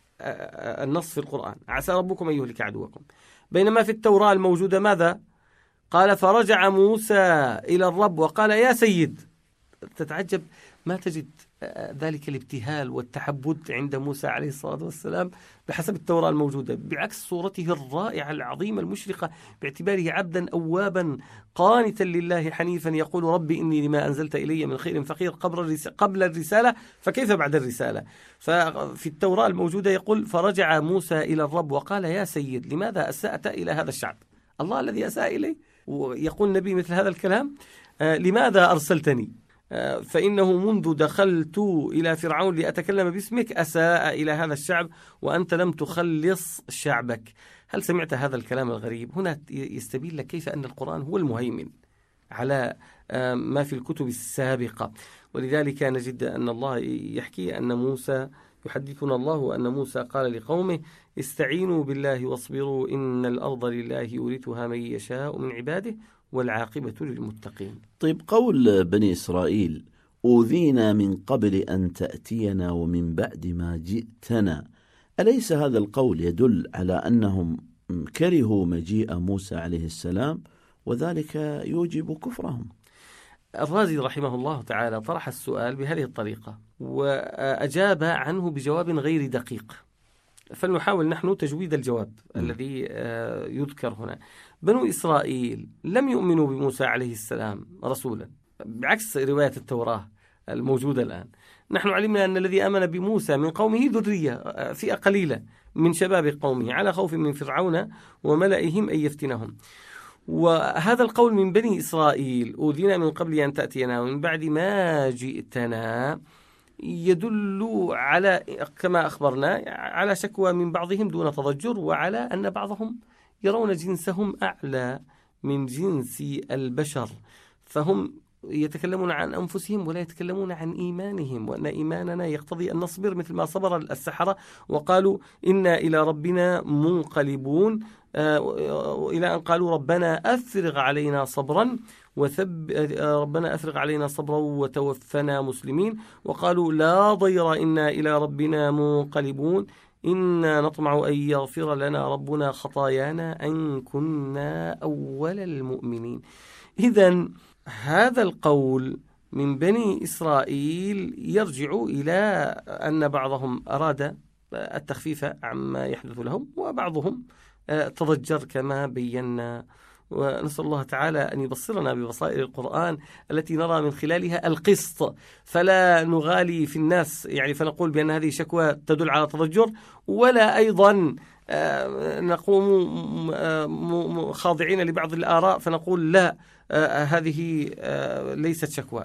النص في القرآن عسى ربكم أن يهلك عدوكم، بينما في التوراة الموجودة ماذا؟ قال فرجع موسى إلى الرب وقال يا سيد. تتعجب ما تجد ذلك الابتهال والتحبد عند موسى عليه الصلاة والسلام بحسب التوراة الموجودة، بعكس صورته الرائعة العظيمة المشرقة باعتباره عبدا أوابا قانتا لله حنيفا يقول ربي إني لما أنزلت إلي من خير فقير قبل الرسالة فكيف بعد الرسالة. ففي التوراة الموجودة يقول فرجع موسى إلى الرب وقال يا سيد لماذا أسأت إلى هذا الشعب؟ الله الذي أساء إليه، ويقول النبي مثل هذا الكلام آه لماذا أرسلتني؟ فإنه منذ دخلت إلى فرعون لأتكلم باسمك أساء إلى هذا الشعب وأنت لم تخلص شعبك. هل سمعت هذا الكلام الغريب؟ هنا يستبين لك كيف أن القرآن هو المهيمن على ما في الكتب السابقة. ولذلك نجد أن الله يحكي أن موسى يحدثنا الله أن موسى قال لقومه استعينوا بالله واصبروا إن الأرض لله يورثها من يشاء من عباده والعاقبة للمتقين. طيب قول بني إسرائيل أوذينا من قبل أن تأتينا ومن بعد ما جئتنا، أليس هذا القول يدل على أنهم كرهوا مجيء موسى عليه السلام وذلك يوجب كفرهم؟ الرازي رحمه الله تعالى طرح السؤال بهذه الطريقة وأجاب عنه بجواب غير دقيق، فلنحاول نحن تجويد الجواب م. الذي يذكر هنا. بنو إسرائيل لم يؤمنوا بموسى عليه السلام رسولا بعكس رواية التوراة الموجودة الآن. نحن علمنا أن الذي آمن بموسى من قومه ذرية فئة قليلة من شباب قومه على خوف من فرعون وملئهم أن يفتنهم. وهذا القول من بني إسرائيل أوذينا من قبل أن تأتينا ومن بعد ما جئتنا يدل على كما أخبرنا على شكوى من بعضهم دون تضجر، وعلى أن بعضهم يرون جنسهم أعلى من جنس البشر، فهم يتكلمون عن أنفسهم ولا يتكلمون عن إيمانهم، وأن إيماننا يقتضي أن نصبر مثل ما صبر السحرة وقالوا إنا إلى ربنا منقلبون، إلى أن قالوا ربنا أفرغ علينا صبرا وثب ربنا أفرغ علينا صبرا وتوفنا مسلمين، وقالوا لا ضير إنا إلى ربنا منقلبون إنا نطمع أن يغفر لنا ربنا خطايانا أن كنا أول المؤمنين. إذن هذا القول من بني إسرائيل يرجع إلى أن بعضهم أراد التخفيف عما يحدث لهم، وبعضهم تضجر كما بينا. ونسأل الله تعالى أن يبصرنا ببصائر القرآن التي نرى من خلالها القسط، فلا نغالي في الناس يعني فنقول بأن هذه شكوى تدل على تضجر، ولا أيضا نقوم خاضعين لبعض الآراء فنقول لا هذه ليست شكوى.